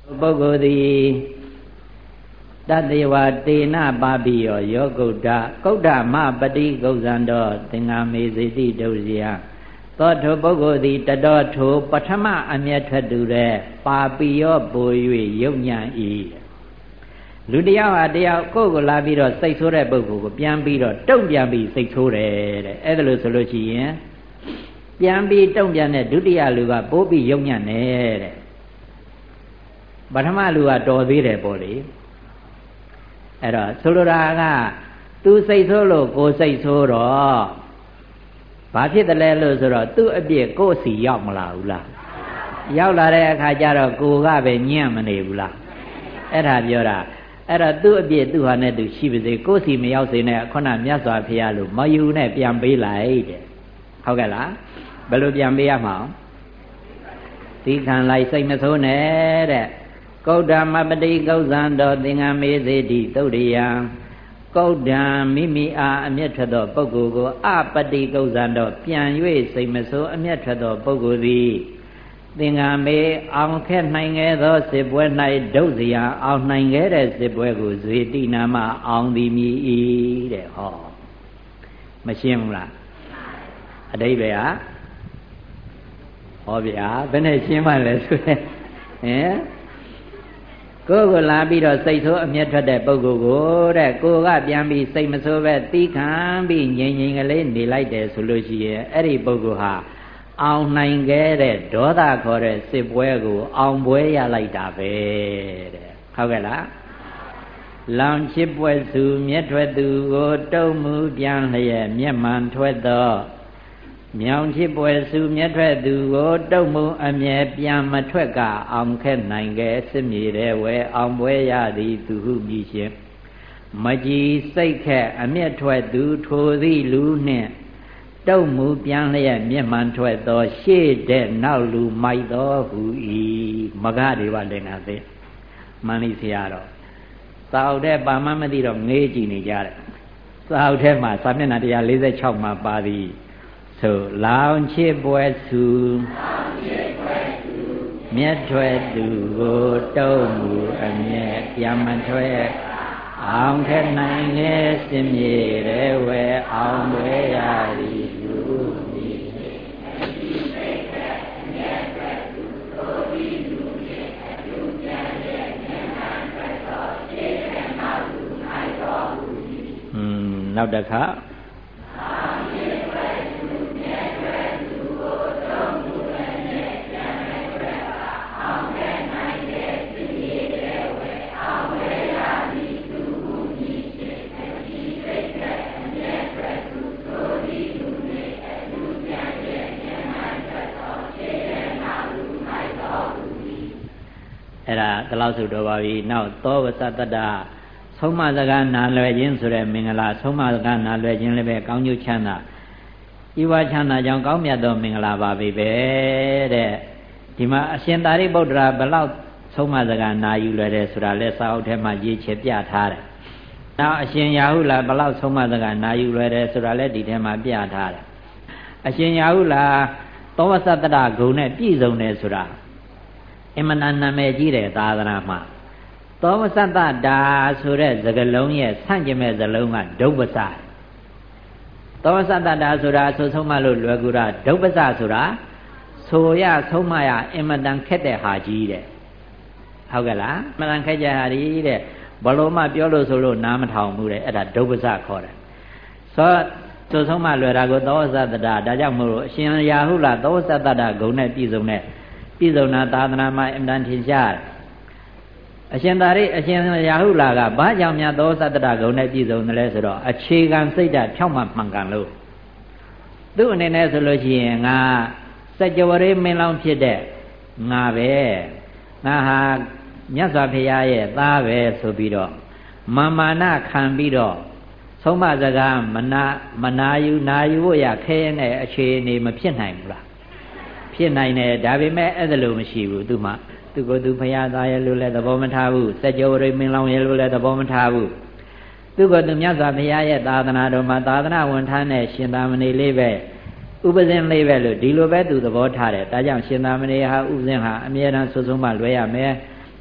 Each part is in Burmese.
ပုဂ္ဂိုလ်သည်တတေဝတေနပါပိယောယောဂုဒ္ဓကုဒ္ဓမပတိကုဇံတော်သင်္ဃမေဇိတိဒုစယသောထိုပုဂ္ဂိုလ်သည်တတော်ထိုပထမအမျက်ထွက်သူတဲ့ပါပိယောပို၍ယုံညံ့၏လူတယောက်ဟာတယောက်ကိုယ့်ကိုလာပြီးတော့စိတ်ဆိုးတဲ့ပုဂ္ဂိုလ်ကိုပြန်ပြီးတော့တုံ့ပြန်ပြီးစိတ်ဆိုးတယ်တဲ့အဲ့ဒါလို့ဆိုလို့ရှိရင်ပြန်ပြီးတုံ့ပြန်တဲ့ဒုတိယလူကပိုးပြီးယုံညံ့တယ်တဲ့ပထမလူကတော်သေးတယ်ပေါ့လေအဲ့တော့ဆိုလိုတာကသူစိတ်ဆိုးလို့ကိုယ်စိတ်ဆိုးတော့ဘာဖြစ်တယ်လဲလို့ဆိုတော့သူ့အပြစ်ကိုယ်စီရောက်မလာဘူးလားရောက်လာတဲ့အခါကျတော့ကိုယ်ကပဲညံ့မနေဘူးလားအဲ့ဒါပြောတာအဲ့တော့သူ့အပြစ်သူ့ဟာနဲ့သူရှိပါစေကိုယ်စီမရောက်စေနဲ့ခုနမြတ်စွာဘုရားလို့မယူနဲ့ပြန်ပေးလိုက်တဲ့ဟုတ်ကဲ့လားဘယ်လိုပြန်ပေးရမှာသီခံလိုက်စိတ်မဆိုးနဲ့တဲ့ကုဒ္ဓမပတိကုဇံတော်သင်္ဃမေဇိတိသုတ်ရိယံကုဒ္ဓံမိမိအားအမျက်ထွက်သောပုဂ္ဂိုလ်ကိုအပတိကုဇံတော်ပြန်၍စိတ်မဆိုးအမျက်ထွက်သောပုဂ္ဂိုလ်သည်သင်္ဃမေအောင်ခက်နိုင်ခဲ့သောစစ်ပွဲ၌ဒုစရာအောင်နိုင်ခဲ့တဲ့စစ်ပွဲကိုဇေတိနာမအောင်သည်မြည်၏တဲ့ဟောမရှင်းဘူးလားအတိပ္ပယ်ဟာဟောဗျာဘယ်နဲ့ရှင်းမှလဲဆိုရင်ကိုယ်ကိုလာပြီးတော့စိတ်ဆိုးအမျက်ထွက်တဲ့ပုဂ္ဂိုလ်ကိုတဲ့ကိုယ်ကပြန်ပြီးစိတ်မဆိုးပဲသီးခံပြီးငြိမ်ငြိမ်ကလေးနေလိုက်တယ်ဆိုလို့ရှိရင်အဲ့ဒီပုဂ္ဂိုလ်ဟာအောင်နိုင်ခဲ့တဲ့ဒေါသခေါ်တဲ့စစ်ပွဲကိုအောင်ပွဲရလိုက်တာပဲတဲ့ဟုတ်ကဲ့လားလောင်ချစ်ပွဲစုမျက်ထွက်သူကိုတုံးမှုပြန်လျက်မျက်မှန်ထွက်သောမြောင်ချစ်ပွဲစုမျက်ထွက်သူကိုတုံမှုအမြဲပြန်မထွက်ကအောင်ခက်နိုင်ခဲ့စစ်မြေတဲ့ဝဲအောင်ပွဲရသည်သူဟုမြည်ရှင်မကြည်စိတ်ခက်အမျက်ထွက်သူထိုသည့်လူနှင့်တုံမှုပြန်လျက်မျက်မှန်ထွက်သောရှေ့တဲ့နောက်လူမိုက်တော်ဟူ၏မဂ္ဂဒေဝလင်္ကာသိမန္လိဆရာတော်သာဝတ္ထဲပါမမသိတော့ငေးကြည့်နေကြတယ်သာဝတ္ထဲမှာစာမျက်နှာ146မှာပါသည်ဆိုလောင်ချစ်ပွဲစုမျက်ထွက်သူကိုတုံးမူအမျက်ပြန်မထွက်အောင်ခက်နိုင်ငယ်စင်မြေတဲ့ဝဲအောင်ဝဲရသည်လူဒီနောက်တစ်ခါအဲ့ဒါဒီလောက်ဆိုတော့ပါပြီနောက်သောဝသတ္တဆုံးမစကားနာလွယ်ခြင်းဆိုတဲ့မင်္ဂလာဆုံးမစကားနာလွယ်ခြင်းလည်းပဲကောင်းကျိုးချမ်းသာဤဝချမ်းသာကြောင့်ကောင်းမြတ်သောမင်္ဂလာပါပဲတဲ့ဒီမှာအရှင်သာရိပုတ္တရာဘလောက်ဆုံးမစကားနာယူလွယ်တယ်ဆိုတာလဲစာအုပ်ထဲမှာရေးချပြထားတယ်နောက်အရှင်ရာဟုလာဘလောက်ဆုံးမစကားနာယူလွယ်တယ်ဆိုတာလဲဒီထဲမှာပြထားတယ်အရှင်ရာဟုလာသောဝသတ္တဂုဏ်နဲ့ပြည့်စုံတယ်ဆိုတာအမှန်နာမည်ကြီးတယ်သာသနာမှာသောဝသတ္တတာဆိုတဲ့စကားလုံးရဲ့ဆန့်ကျင်မဲ့စကားလုံးကဒုပ္ပစသောဝသတ္တတာဆိုတာဆိုဆုံးမလို့လွယ်ကူတာဒုပ္ပစဆိုတာဆိုရဆုံးမရအမှန်တန်ခက်တဲ့ဟာကြီးတဲ့ဟုတ်ကဲ့လားအမှန်တန်ခက်ကြဟာကြီးတဲ့ဘလို့မှပြောလို့ဆိုလို့နားမထောင်ဘူးတဲ့အဲ့ဒါဒုပ္ပစခေါ်တယ်ဆိုဆုံးမလွယ်တာကိုသောဝသတ္တတာဒါကြောင့်မို့လို့အရှင်ရာဟုလာသောဝသတ္တတာဂုဏ်နဲ့ပြည့်စုံတာသာသနာမှာအမှန်ထင်ရှားတယ်အရှင်ရာဟုလာကဘာကြောင့်များသောသတ္တရဂုဏ်နဲ့ပြည့်စုံတယ်လဲဆိုတော့အခြေခံစိတ်ဓာတ်ဖြောင့်မမှန်ကန်လို့သူ့အနေနဲ့ဆိုလို့ရှိရင်ငါစัจ java ရေမင်းလောင်းဖြစ်တဲ့ငါပဲငါဟာမြတ်စွာဘုရားရဲ့သားပဲဆိုပြီးတော့မာနခံပြီးတော့ဆုံးမစကားမနာယူဖို့ရခဲတဲ့အခြေအနေမဖြစ်နိုင်ဘူးလားဖြစ်နိုင်တယ်ဒါပေမဲ့အဲ့ဒါလို့မရှိဘူးသူမှသူကိုယ်သူဘုရားသားရဲ့လို့လည်းသဘောမထားဘူးစัจ java ရေမင်းလောင်းရဲ့လို့လည်းသဘောမထားဘူးသူကိုယ်သူမြတ်စွာဘုရားရဲ့သာသနာတော်မှာသာသနာဝန်ထမ်းတဲ့ရှင်သာမဏေလေးပဲဥပဇင်းလေးပဲလို့ဒီလိုပဲသူသဘောထားတယ်ဒါကြောင့်ရှင်သာမဏေဟာဥပဇင်းဟာအမြဲတမ်းဆွဆုံးမလွဲရမယ်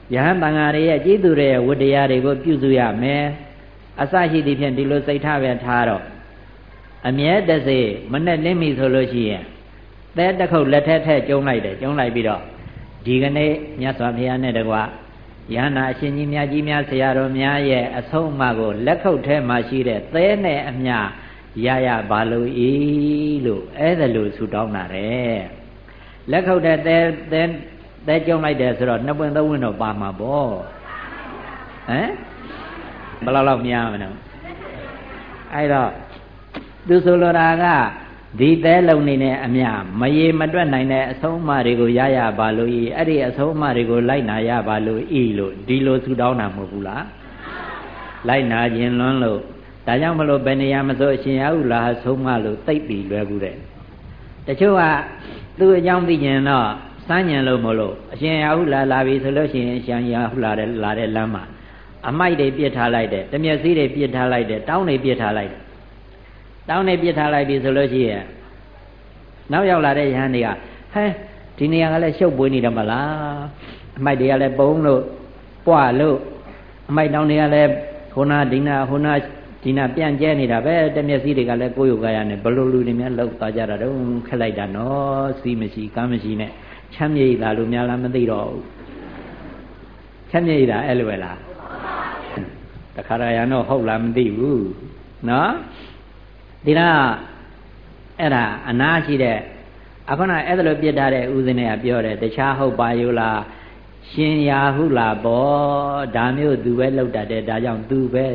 ယဟန်တန်ဃာတွေရဲ့ကျေးဇူးတွေရဲ့ဝတ္တရားတွေကိုပြုစုရမယ်အစရှိသည့်ဖြင့်ဒီလိုစိတ်ထားပဲထားတော့အမြဲတစေမနဲ့လင်းပြီဆိုလို့ရှိရင်သဲတစ်ခုတ်လက်ထက်ထက်ကျုံလိုက်တယ်ကျုံလိုက်ပြီးတော့ဒီကနေ့မြတ်စွာဘုရားနဲ့တကွယဟနာအရှင်ကြီးမြတ်ကြီးများဆရာတော်များရဲ့အဆုံးအမကိုလက်ခုပ်ထဲမှာရှိတဲ့သဲနဲ့အမျှရပါလို့ဤလို့အဲ့ဒါလို့ဆူတောင်းတာတဲ့လက်ခုပ်တဲ့သဲကျုံလိုက်တယ်ဆိုတော့နှစ်ပွင့်သုံးပွင့်တော့ပါမှာပေါ့ဟမ်ဘယ်လောက်များမလဲအဲ့တော့သူဆိုလိုတာကဒီသဲလုံးနေနဲ့အမျှမရေမတွက်နိုင်တဲ့အဆုံးအမတွေကိုရပါလို့ဤအဲ့ဒီအဆုံးအမတွေကိုလိုက်နာရပါလို့ဤလို့ဒီလိုဆူတောင်းတာမဟုတ်ဘူးလားလိုက်နာခြင်းလွန်းလို့ဒါကြောင့်မလို့ဘယ်နေရာမဆိုအရှင်ရဟုလာဆုံးမလို့သိပ်ပြီးလွယ်ဘူးတဲ့တချို့ကသူ့အကြောင်းသိကျင်တော့စမ်းညင်လို့မလို့အရှင်ရဟုလာပြီဆိုလို့ရှိရင်အရှင်ရဟုလာတဲ့လမ်းမှာအမိုက်တွေပြစ်ထားလိုက်တယ်တမျက်စိတွေပြစ်ထားလိုက်တယ်တောင်းတွေပြစ်ထားလိုက်တယ်တောင်းနေပြစ်ထားလိုက်ပြီဆိုလို့ရှိရင်နောက်ရောက်လာတဲ့ယဟန်တွေကဟဲဒီနေရာကလည်းရှုပ်ပွေးနေတယ်မလားအမိုက်တွေကလည်းပုံလို့ပွားလို့အမိုက်တောင်းတွေကလည်းဟိုနာဒီနာပြန့်ကျဲနေတာပဲတမျက်စိတွေကလည်းကိုယ်ယူကြရနဲ့ဘလို့လူတွေများလောက်သွားကြတာတော့ခက်လိုက်တာနော်စီးမရှိကားမရှိနဲ့ချမ်းမြေ့တာလို့များလားမသိတော့ဘူးချမ်းမြေ့တာအဲ့လိုပဲလားတခါရရတော့ဟုတ်လားမသိဘူးနော်ဒီလားအဲ့ဒါအနာရှိတဲ့အခုနအဲ့ဒါလိုပြစ်ထားတဲ့ဥစဉ်ကပြောတယ်တခြားဟုတ်ပါယူလားရှင်ရာဟုလားပေါ့ဒါမျိုးသူပဲလောက်တတ်တယ်ဒါကြောင့်သူပဲ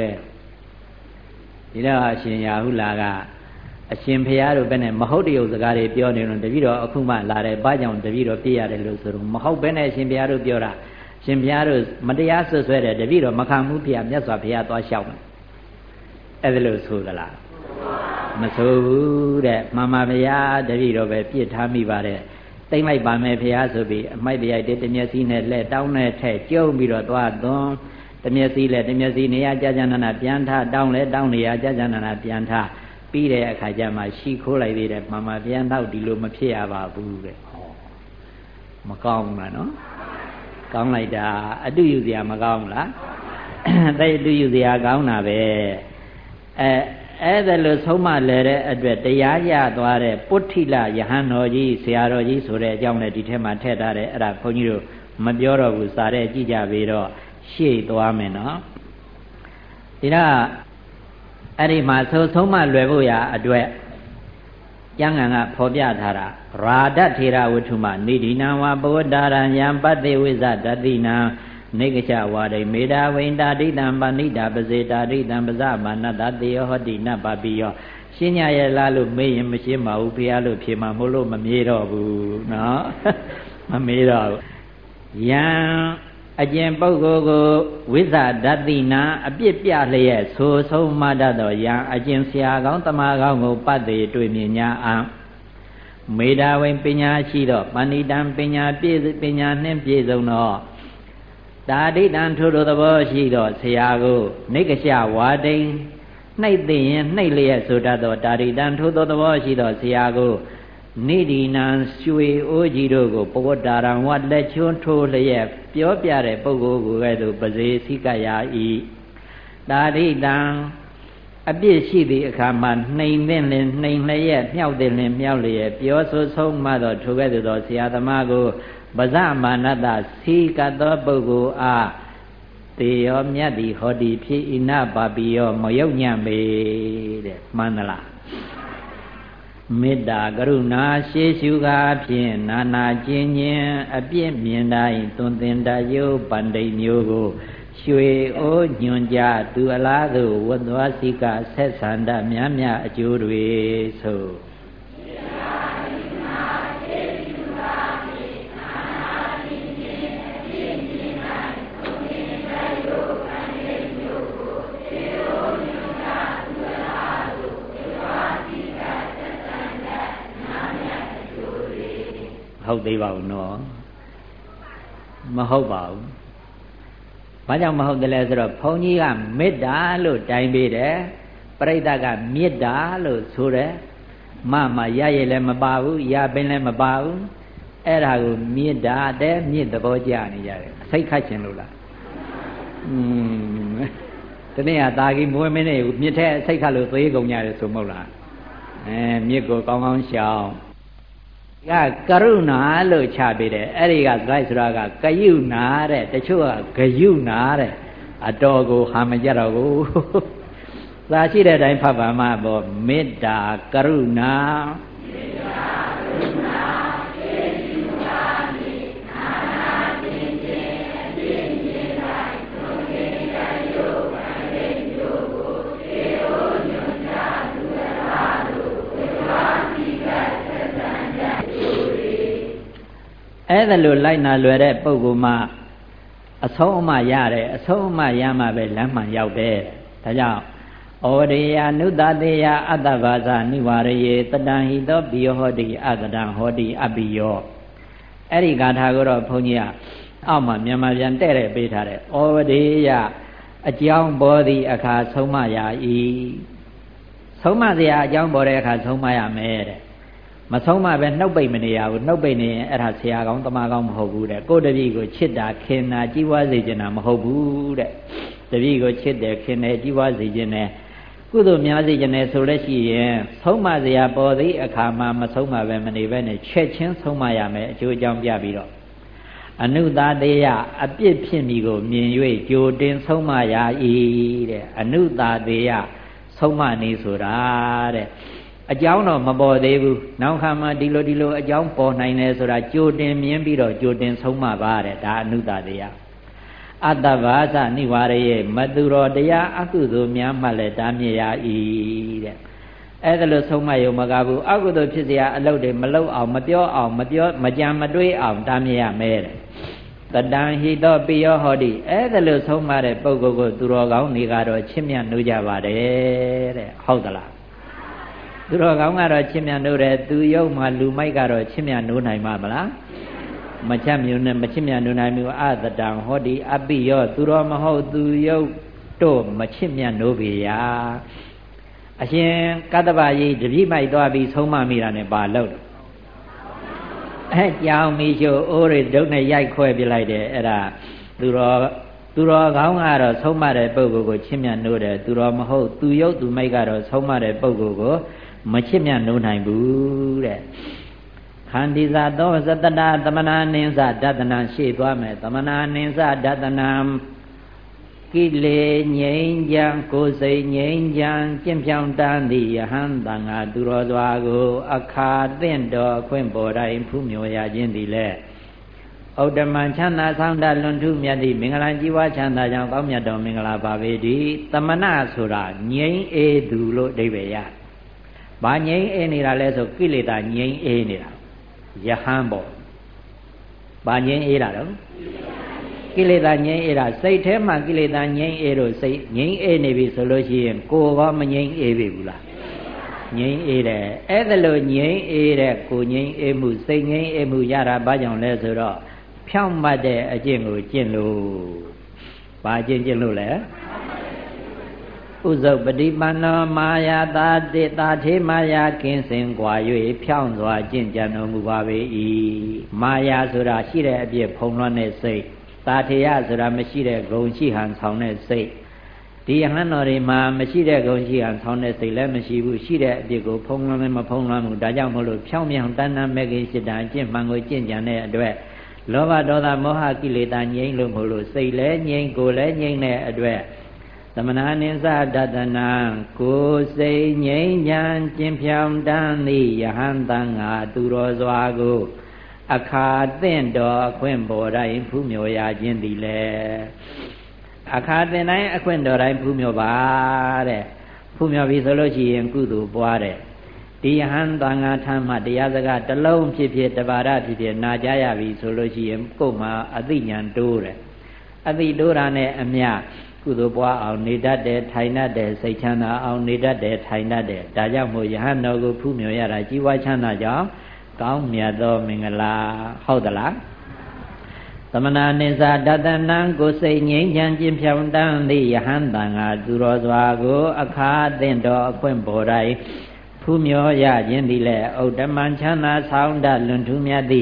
ဒီတော့အရှင်ရာဟုလားကအရှင်ဖရာတို့ပဲနဲ့မဟုတ်တရုပ်စကားတွေပြောနေတော့တပည့်တော်အခုမှလာတယ်ဘာကြောင့်တပည့်တော်ပြည့်ရတယ်လို့ဆိုတော့မဟုတ်ပဲနဲ့အရှင်ဖရာတို့ပြောတာရှင်ဖရာတို့မတရားဆွဆွဲတယ်တပည့်တော်မခံမှုဖရာမြတ်စွာဘုရားသွားလျှောက်တယ်အဲ့ဒါလို့ဆိုသလားမဆိုဘူးတဲ့မှန်ပါဗျာတပည့်တော်ပဲပြစ်ထားမိပါတယ်တိမ့်လိုက်ပါမယ်ဖရာဆိုပြီးအမိုက်တရိုက်တမျက်စိနဲ့လက်တောင်းနဲ့ထဲ့ကျုံပြီးတော့သွားသွန်းတမျက်စိလက်တမျက်စိနေရာကြာနာပြန်ထားတောင်းလဲတောင်းနေရာကြာနာပြန်ထားပြီးတဲ့အခါကျမှရှီခိုးလိုက်သေးတယ်မှန်ပါဗျာတော့ဒီလိုမဖြစ်ရပါဘူးတဲ့ဟောမကောင်းဘူးလားနော်ကောင်းလိုက်တာအတုယူစရာမကောင်းဘူးလားတဲ့အတုယူစရာကောင်းတာပဲအဲ့ဒါလို့ဆုံးမလဲတဲ့အတွက်တရားရသွားတဲ့ပုဋ္ဌိလယဟန်တော်ကြီးဆရာတော်ကြီးဆိုတဲ့အကြောင်းလည်းဒီထဲမှာထည့်ထားတယ်အဲ့ဒါခွန်ကြီးတို့မပြောတော့ဘူးစာတဲ့ကြည့်ကြပြီတော့ရှေ့သွားမယ်နော်ဒီတော့အဲ့ဒီမှာဆုံးမလွယ်ဖို့ရာအတွက်ကျမ်းဂန်ကဖော်ပြထားတာရာဒထေရဝတ္ထုမနိဒိနံဝဘဝတ္တရံယံပတ္တိဝိဇဒတိနံနေကချဝါဒိမေတာဝိန္တာဒိတံပဏိတာပစေတာဒိတံပဇမာနတတေယောဟောတိနပပိယောရှင်းညရဲ့လားလို့မေးရင်မရှင်းပါဘူးဘုရားလို့ဖြေမှာမို့လို့မမေးတော့ဘူးနော်မမေးတော့ယံအကျင့်ပုဂ္ဂိုလ်ကိုဝိဇဒတိနာအပြစ်ပြလျက်ဆိုဆုံးမတတ်သောယံအကျင့်ဆရာကောင်းတမကောင်းကိုပတ်သေးတွေ့မြင်ညာအောင်မေတာဝိပညာရှိသောပဏိတံပညာနှင့်ပြည့်စုံသောတာဒိတံထို့သောသဘောရှိသောဆရာကိုနိကရှဝါဒိန်နှိပ်သိရင်နှိပ်လျက်ဆိုတတ်သောတာဒိတံထို့သောသဘောရှိသောဆရာကိုနိဒိနံရွှေအိုးကြီးတို့ကိုပဝတ္တာရံဝတ်လက်ချွန်းထိုးလျက်ပြောပြတဲ့ပုဂ္ဂိုလ်ကိုကဲ့သို့ပစေစိကရာဤတာဒိတံအပြစ်ရှိသည့်အခါမှာနှိမ်သင့်လင်နှိမ်လျက်မြောက်သင့်လင်မြောက်လျက်ပြောဆိုဆုံးမသောထိုကဲ့သို့သောဆရာသမားကိုပဇမာနတစီကသောပုဂ္ဂိုလ်အားတေယောမြတ်သည်ဟောတိဖြစ်ဣနပါပိယောမယုတ်ညံ့မေတဲ့မှန်သလားမေတ္တာကရုဏာရှေးရှုကားဖြင့်နာနာကျင်ခြင်းအပြစ်မြင်တိုင်းသွန်သင်တယုပန္တိမျိုးကိုရွှေအိုးညွန်ကြသူအလားသို့ဝတ်သွားစိကဆက်ဆန္ဒများများအကျိုးတွေဆိုဟုတ်သေးပါဘူးနော်မဟုတ်ပါဘူးဘာကြောင့်မဟုတ်တယ်လဲဆိုတော့ဘုန်းကြီးကမေတ္တာလို့တိုင်ပေးတယ်ပရိသတ်ကမေတ္တာလို့ဆိုတယ်မရရလည်းမပါဘူးရပင်လည်းမပါဘူးအဲ့ဒါကိုမြစ်တာတဲ့မြစ်သဘောကျနေကြတယ်စိတ်ခတ်ချင်လို့လားတနေ့ကတာကြီးမွေးမင်းတွေကိုမြစ်ထဲစိတ်ခတ်လို့သေးကုန်ကြတယ်ဆိုမဟုတ်လားမြစ်ကိုကောင်းကောင်းရှောင်ကကရုဏာလို့ချပေးတယ်အဲ့ဒီကဂိုက်ဆိုတာကကယုနာတဲ့တချို့ကဂယုနာတဲ့အတော်ကိုဟာမကြတော့ဘူးသာရှိတဲ့အတိုင်းဖတ်ပါမှာပေါ့မေတ္တာကရုဏာအဲ့ဒါလိုလိုက်နာလွယ်တဲ့ပုဂ္ဂိုလ်မှအဆုံးအမရတယ်အဆုံးအမရမှပဲလမ်းမှန်ရောက်တယ်ဒါကြောင့်ဩဒေယနုတတေယအတ္တဘာဇနိဝရယေတတံဟိသောပိယောဟောတိအကတံဟောတိအပိယောအဲ့ဒီဂါထာကိုတော့ဘုန်းကြီးကအောက်မှာမြန်မာပြန်တဲ့တဲ့ပေးထားတယ်ဩဒေယအကြောင်းပေါ်သည့်အခါဆုံးမရ၏ဆုံးမစရာအကြောင်းပေါ်တဲ့အခါဆုံးမရမယ်တဲ့မဆုံးမပဲနှုတ်ပိတ်မနေရဘူးနှုတ်ပိတ်နေရင်အဲ့ဒါဆရာကောင်းတမကောင်းမဟုတ်ဘူးတဲ့ကိုယ်တပည့်ကိုချစ်တာခင်တာကြီးပွားစေချင်တာမဟုတ်ဘူးတဲ့တပည့်ကိုချစ်တယ်ခင်တယ်ကြီးပွားစေချင်တယ်ကုသိုလ်များစေချင်တယ်ဆိုလို့ရှိရင်ဆုံးမစရာပေါ်သည့်အခါမှာမဆုံးမပဲမနေပဲနဲ့ချက်ချင်းဆုံးမရမယ်အကျိုးအကြောင်းပြပြီးတော့အနုသာတေယအပြစ်ဖြစ်မိကိုမြင်၍ကြိုတင်ဆုံးမရ၏တဲ့အနုသာတေယဆုံးမနေဆိုတာတဲ့အကြောင်းတော့မပေါ်သေးဘူးနောက်ခါမှဒီလိုအကြောင်းပေါ်နိုင်တယ်ဆိုတာကြိုတင်မြင်ပြီးတော့ကြိုတင်ဆုံးမပါတဲ့ဒါအနုတတရားအတ္တဘာသနိဝရယေမတုရောတရားအကုသိုလ်များမှလည်းတားမြစ်ရ၏တဲ့အဲ့ဒါလို့ဆုံးမယုံမကဘူးအကုသိုလ်ဖြစ်เสียအလုပ်တွေမလုပ်အောင်မပြောအောင်မကြံမတွေးအောင်တားမြစ်ရမယ်တဲ့တတံဟိတောပိယောဟောတိအဲ့ဒါလို့ဆုံးမတဲ့ပုဂ္ဂိုလ်ကိုသူတော်ကောင်းတွေကတော့ချစ်မြတ်နိုးကြပါတယ်တဲ့ဟုတ်သလားသူတော်ကောင်းကတော့ချစ်မြတ်နိုးတယ်သူယုတ်မှလူမိုက်ကတော့ချစ်မြတ်နိုးနိုင်မှာမလားမချမြုံနဲ့မချစ်မြတ်နိုးနိုင်ဘူးအတတံဟောတိအပိယောသူတော်မဟုတ်သူယုတ်တို့မချစ်မြတ်နိုးပေရာအရှင်ကတ္တဗကြီးတပြိမိုက်သွားပြီးဆုံးမမိတာနဲ့ပါလို့ကြောင်မီရှိုးအိုးတွေဒုတ်နဲ့ရိုက်ခွဲပြလိုက်တယ်အဲ့ဒါသူတော်ကောင်းကတော့ဆုံးမတဲ့ပုဂ္ဂိုလ်ကိုချစ်မြတ်နိုးတယ်သူတော်မဟုတ်သူယုတ်သူမိုက်ကတော့ဆုံးမတဲ့ပုဂ္ဂိုလ်ကိုမချစ်မြတ်နိုးနိုင်ဘူးတဲ့ခန္တီဇာသောသတ္တတာသမနာနိစ္စဒသနာရှေ့သွားမယ်သမနာနိစ္စဒသနာကိလေငြိမ်းချမ်းကိုယ်စိတ်ငြိမ်းချမ်းကျင့်ပြောင်းတန်းသည့်ယဟန်တန်ဃာသူတော်စွာကိုအခါသင့်တော်အခွင့်ပေါ်တိုင်းဖူးမြော်ရခြင်းသည်လဲဩတ္တမချမ်းသာဆောင်တလွန်ထုမြတ်သည့်မင်္ဂလာကြီးဝါချမ်းသာကြောင့်ကောင်းမြတ်တော်မင်္ဂလာပါပေတည်းသမဏဆိုတာငြိမ်းအေးသူလို့အဓိပ္ပာယ်ရဘာငြိမ်းအေးနေတာလဲဆိုကိလေသာငြိမ်းအေးနေတာယဟန်ပေါ့ဘာငြိမ်းအေးတာတော့ကိလေသာငြိမ်းအေးတာစိတ်ထဲမှာကိလေသာငြိမ်းအေးလို့စိတ်ငြိမ်းအေးနေပြီဆိုလို့ရှိရင်ကိုယ်ကမငြိမ်းအေးပြီဘူးလားငြိမ်းအေးတယ်အဲ့ဒါလို့ငြိမ်းအေးတဲ့ကိုငြိမ်းအေးမှုစိတ်ငြိမ်းအေးမှုရတာဘာကြောင့်လဲဆိုတော့ဖြောင့်မတ်တဲ့အကျင့်ကိုကျင့်လို့ဘာအကျင့်ကျင့်လို့လဲဥဇုပတိပန္နောမာယာတာတေတာထေမာယာကင်းစင်กว่า၍ဖြောင့်စွာကျင့်ကြံတော်မူပါပေ၏မာယာဆိုတာရှိတဲ့အပြည့်ဖုံးလွှမ်းတဲ့စိတ်တာထေယဆိုတာမရှိတဲ့ဂုဏ်ရှိဟန်ဆောင်တဲ့စိတ်ဒီယဟန်တော်တွေမှာမရှိတဲ့ဂုဏ်ရှိဟန်ဆောင်တဲ့စိတ်လည်းမရှိဘူးရှိတဲ့အပြည့်ကိုဖုံးလွှမ်းလည်းမဖုံးလွှမ်းဘူးဒါကြောင့်မို့လို့ဖြောင့်မြောင်တဏ္ဍမဲ့ကိစိတ္တအကျင့်မှန်ကိုကျင့်ကြံတဲ့အတွက်လောဘဒေါသမောဟကိလေသာငြိမ်းလို့မို့လို့စိတ်လည်းငြိမ်းကိုယ်လည်းငြိမ်းတဲ့အတွက်သမဏနိစ္စဒသနာကိုယ်စိတ်ငြိမ်းချမ်းကျင့်ဖြောင်းတန်းသည့်ယဟန်တန်ဃာသူတော်စွာကိုအခါသင့်တော်အခွင့်ပေါ်တိုင်းဖူးမြော်ရခြင်းသည်လေအခါသင့်တိုင်းအခွင့်တော်တိုင်းဖူးမြော်ပါတဲ့ဖူးမြော်ပြီဆိုလို့ရှိရင်ကုသိုလ်ပွားတဲ့ဒီယဟန်တန်ဃာထမ်းမှတရားစကားတစ်လုံးဖြစ်ဖြစ်တပါရဖြစ်ဖြစ်နာကြားရပြီဆိုလို့ရှိရင်ကိုယ်မှာအသိဉာဏ်တိုးတယ်အသိတိုးတာနဲ့အမျှကုသိုလ်ပွားအောင်နေတတ်တယ်ထိုင်တတ်တယ်စိတ်ချမ်းသာအောင်နေတတ်တယ်ထိုင်တတ်တယ်ဒါကြောင့်မို့ယဟန်တော်ကိုဖူးမြော်ရတာကြီးပွားချမ်းသာကြောင်းကောင်းမြတ်သောမင်္ဂလာဟုတ်သလားသမဏနိစ္စဒသနံကိုစိတ်ငြိမ်းချမ်းခြင်းဖြောင်းတန်းသည့်ယဟန်တန်ဃာသူတော်စွာကိုအခါသင့်တော်အခွင့်ပေါ်တိုင်းဖူးမြော်ရခြင်းသည်လည်းဥဒ္ဓမံချမ်းသာဆောင်တလွန်ထူးမြတ်သည့်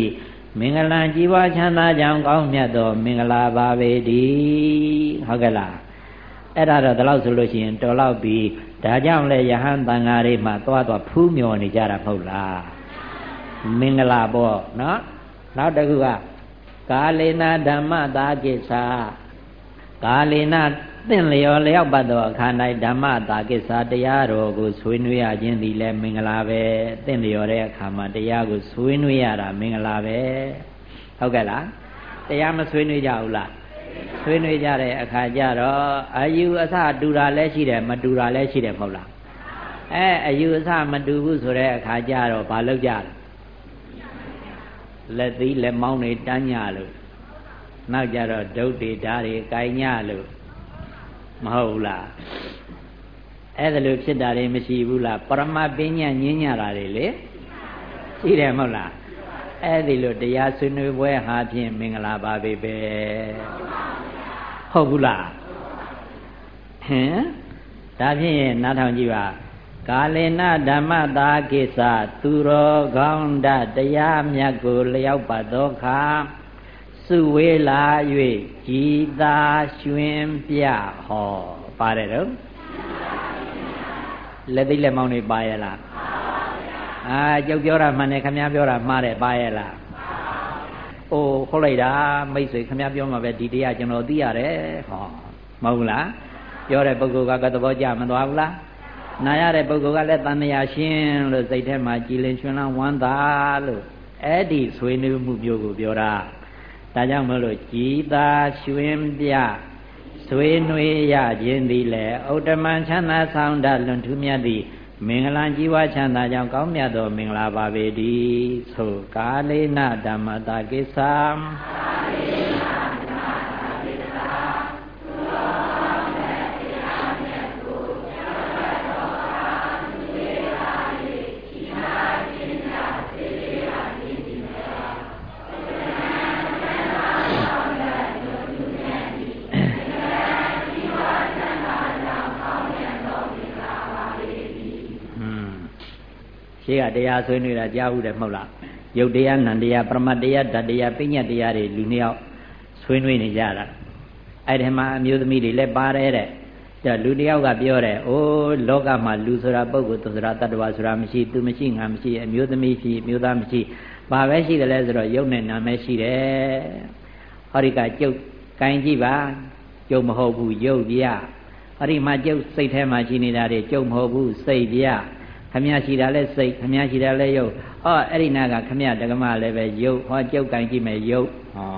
မင်္ဂလာကြီးပွားချမ်းသာကြောင်းကောင်းမြတ်သောမင်္ဂလာပါပေတည်းဟုတ်ကဲ့လားအဲ့ဒါတော့ဒီလောက်ဆိုလို့ရှိရင်တော်လောက်ပြီဒါကြောင့်လေယဟန်တန်ဃာတွေမှာသွားဖူးမြော်နေကြတာမဟုတ်လားမင်္ဂလာပေါ့နော်နောက်တစ်ခုကကာလေနာဓမ္မတာကိစ္စကာလေနာသင်လျော်လျောက်ပတ်သောအခါ၌ဓမ္မတာကိစ္စတရားတော်ကိုဆွေးနွေးရခြင်းသည်လည်းမင်္ဂလာပဲသင်လျော်တဲ့အခါမှာတရားကိုဆွေးနွေးရတာမင်္ဂလာပဲဟုတ်ကဲ့လားတရားမဆွေးနွေးကြဘူးလားဆွေးနွေးကြတဲ့အခါကျတော့အယူအဆတူတာလည်းရှိတယ်မတူတာလည်းရှိတယ်မဟုတ်လားအယူအဆမတူဘူးဆိုတဲ့အခါကျတော့ဘာလုပ်ကြလဲလက်သီးလက်မောင်းတွေတန်းညလို့နောက်ကြတော့ဒုတ်တွေဓာတ်တွေကိုင်ညလို့မဟုတ်ဘူးလားအဲ့ဒါလို့ဖြစ်တာတွေမရှိဘူးလားပရမပညာညင်းညတာတွေလေရှိတယ်မဟုတ်လားအဲ့ဒီလိုတရားဆွေးနွေးပွဲဟာဖြင့်မင်္ဂလာပါပဲဟုတ်ဘူးလားဟင်ဒါဖြင့်နားထောင်ကြည့်ပါကာလေနဓမ္မတာကိစ္စသူတော်ကောင်းတတရားမြတ်ကိုလျောက်ပတ်သောခါစုဝေးလာ၍ကြည်သာရွှင်ပြဟောပါတယ်တော့လက်သိလက်မောင်းတွေပါရဲ့လားကျုပ်ပြောတာမှန်တယ်ခင်ဗျားပြောတာမှားတယ်ပါရဲ့လားအိုးဟုတ်လိုက်တာမိတ်ဆွေခင်ဗျားပြောမှာပဲဒီတရားကျွန်တော်သိရတယ်ဟောမဟုတ်လားပြောတဲ့ပုဂ္ဂိုလ်ကသဘောကျမသွားဘူးလားနာရတဲ့ပုဂ္ဂိုလ်ကလည်းတဏှာရှင်းလို့စိတ်ထဲမှာကြည်လင်ရှင်လန်းဝမ်းသာလို့အဲ့ဒီဆွေးနွေးမှုမျိုးကိုပြောတာဒါကြောင့်မလို့ကြည်သာရွှင်ပြဆွေးနွေးရခြင်းသည်လည်းဥတ္တမချမ်းသာဆောင်တလွန်ထူးမြတ်သည့်မင်္ဂလာကြီးဝါချမ်းသာကြောင့်ကောင်းမြတ်သောမင်္ဂလာပါပေတည်းဆိုကာလေနဓမ္မတာကိစ္စရှိကတရားဆွေးနွေးတာကြားဘူးတယ်မဟုတ်လားယုတ်တရားနံတရားပရမတ်တရားဓာတ်တရားပညာတရားတွေလူနှစ်ယောက်ဆွေးနွေးနေကြတာအဲ့ဒီမှာအမျိုးသမီးတွေလည်းပါတယ်တဲ့လူတစ်ယောက်ကပြောတယ်အိုးလောကမှာလူဆိုတာပုဂ္ဂိုလ်သူဆိုတာတ attva ဆိုတာမရှိသူမရှိငါမရှိအမျိုးသမီးရှိအမျိုးသားမရှိဘာပဲရှိတယ်လဲဆိုတော့ယုတ်နဲ့နာမဲရှိတယ်ဟောဒီကကျုပ်ကိုင်းကြည့်ပါကျုပ်မဟုတ်ဘူးယုတ်ပြဟောဒီမှာကျုပ်စိတ်ထဲမှာရှိနေတာတွေကျုပ်မဟုတ်ဘူးစိတ်ပြခမရရှိတာလဲစိတ်ခမရရှိတာလဲယုတ်အဲ့ဒီနာကခမရတက္ကမလည်းပဲယုတ်ဟောကျုပ်ကိုင်းကြည့်မယ်ယုတ်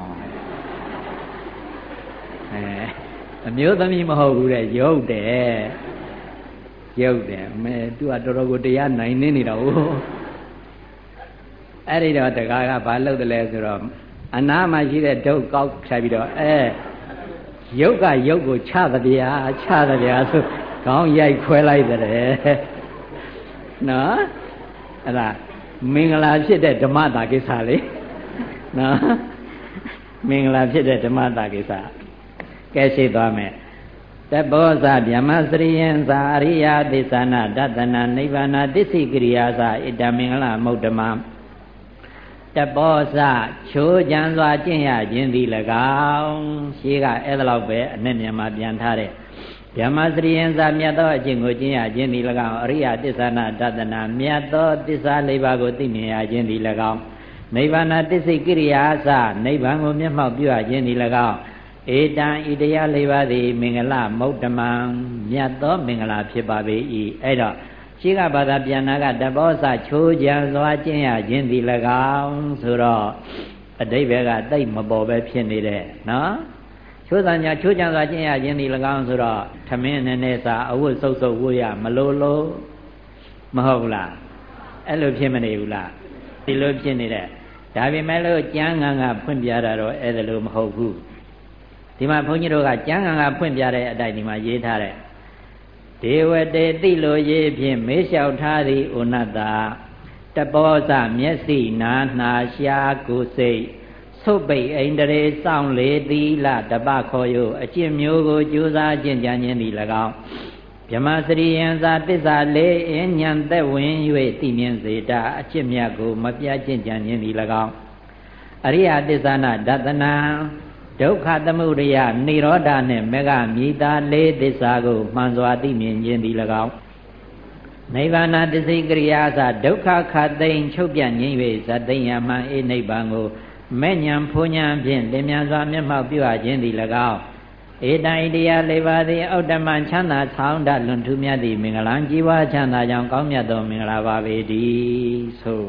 အမျိုးသမီးမဟုတ်ဘူးတဲ့ယုတ်တယ်မဲသူကတော်တော်ကိုတရားနိုင်နေတာဟုတ်အဲ့ဒီတော့တကားကဘာလုပ်တယ်လဲဆိုတော့အနားမှာရှိတဲ့ဒုတ်ကောက်ဖြတ်ပြီးတော့ယုတ်ကယုတ်ကိုချသဗျာဆိုခေါင်းရိုက်ခွဲလိုက်တယ်နော်အဲ့ဒါမင်္ဂလာဖြစ်တဲ့ဓမ္မတာကိစ္စလေနော်မင်္ဂလာဖြစ်တဲ့ဓမ္မတာကိစ္စကဲရှိသွားမယ်တဘောဇဗျမစရိယံသာအရိယသစ္ဆနာတတနာနိဗ္ဗာနတစ္ဆိကရိယာသာဣတမင်္ဂလမုဒ္ဓမတဘောဇချိုးကြံစွာကျင့်ရခြင်းသည်၎င်းရှိကအဲ့ဒါလောက်ပဲအနဲ့မြန်မာပြန်ထားတဲ့ဗျမစရိယံသာမြတ်သောအကျင့်ကိုကျင့်ရခြင်းသည်၎င်းအရိယသစ္ဆနာတတနာမြတ်သောသစ္စာလေးပါးကိုသိမြင်ရခြင်းသည်၎င်းနိဗ္ဗာနတစ္ဆိကရိယာသာနိဗ္ဗာန်ကိုမျက်မှောက်ပြုရခြင်းသည်၎င်းဧတံဤတရားလေးပါးသည်မင်္ဂလမုဒ္ဓမံမြတ်သောမင်္ဂလာဖြစ်ပါပေ၏အဲ့တော့ရှိကဘာသာပြန်နာကတဘောဇချိုးကြံစွာကျင့်ရခြင်းသည်၎င်းဆိုတော့အဓိပ္ပာယ်ကတိတ်မပေါ်ပဲဖြစ်နေတဲ့နော်ချိုးကြံစွာကျင့်ရခြင်းသည်၎င်းဆိုတော့ထမင်းနဲ့စာအဝတ်စုပ်ဝတ်ရမလို့မဟုတ်လားအဲ့လိုဖြစ်မနေဘူးလားဒီလိုဖြစ်နေတဲ့ဒါပေမဲ့လို့ကျမ်းဂန်ကဖွင့်ပြတာတော့အဲ့ဒါလိုမဟုတ်ဘူးဒီမှာဘုန်းကြီးတို့ကကျမ်းဂန်ကဖွင့်ပြတဲ့အတိုင်းဒီမှာရေးထားတဲ့ဒေဝတေတိလိုရေးဖြင့်မေးလျှောက်ထားသည်ဩနတ္တတဘောဇမျက်စိနာနှာရှားကိုယ်စိတ်သုတ်ပိတ်အိန္ဒြေစောင့်လေသီလတပခေါ်ယအကျင့်မျိုးကိုကြိုးစားကျင့်ကြံခြင်းသည်၎င်းဗြဟ္မစရိယံသာတစ္ဆာလေးအဉ္ဉံသက်ဝင်၍သိမြင်စေတာအကျင့်မြတ်ကိုမပြတ်ကျင့်ကြံခြင်းသည်၎င်းအရိယသစ္စာနာဒသနာဒုက္ခသမုဒယနိရောဓနှင့်မေဃမြည်သာလေးသစ္စာကိုမှန်စွာသိမြင်ခြင်းသည်၎င်းနိဗ္ဗာန်တသိကရိယာသဒုက္ခခသိမ့်ချုပ်ပြငြိမ့်၍ဇတ်သိမ့်ရမှန်အေနိဗ္ဗာန်ကိုမဲ့ညာဖုန်ညာဖြင့်လင်မြန်စွာမျက်မှောက်ပြုအပ်ခြင်းသည်၎င်းဧတံဣတိယလေးပါးသည်ဩတ္တမချမ်းသာဆောင်းတလွန်ထူးမြတ်သည့်မင်္ဂလာကြီးပွားချမ်းသာကြောင်းကောင်းမြတ်သောမင်္ဂလာပါပေတည်းဆို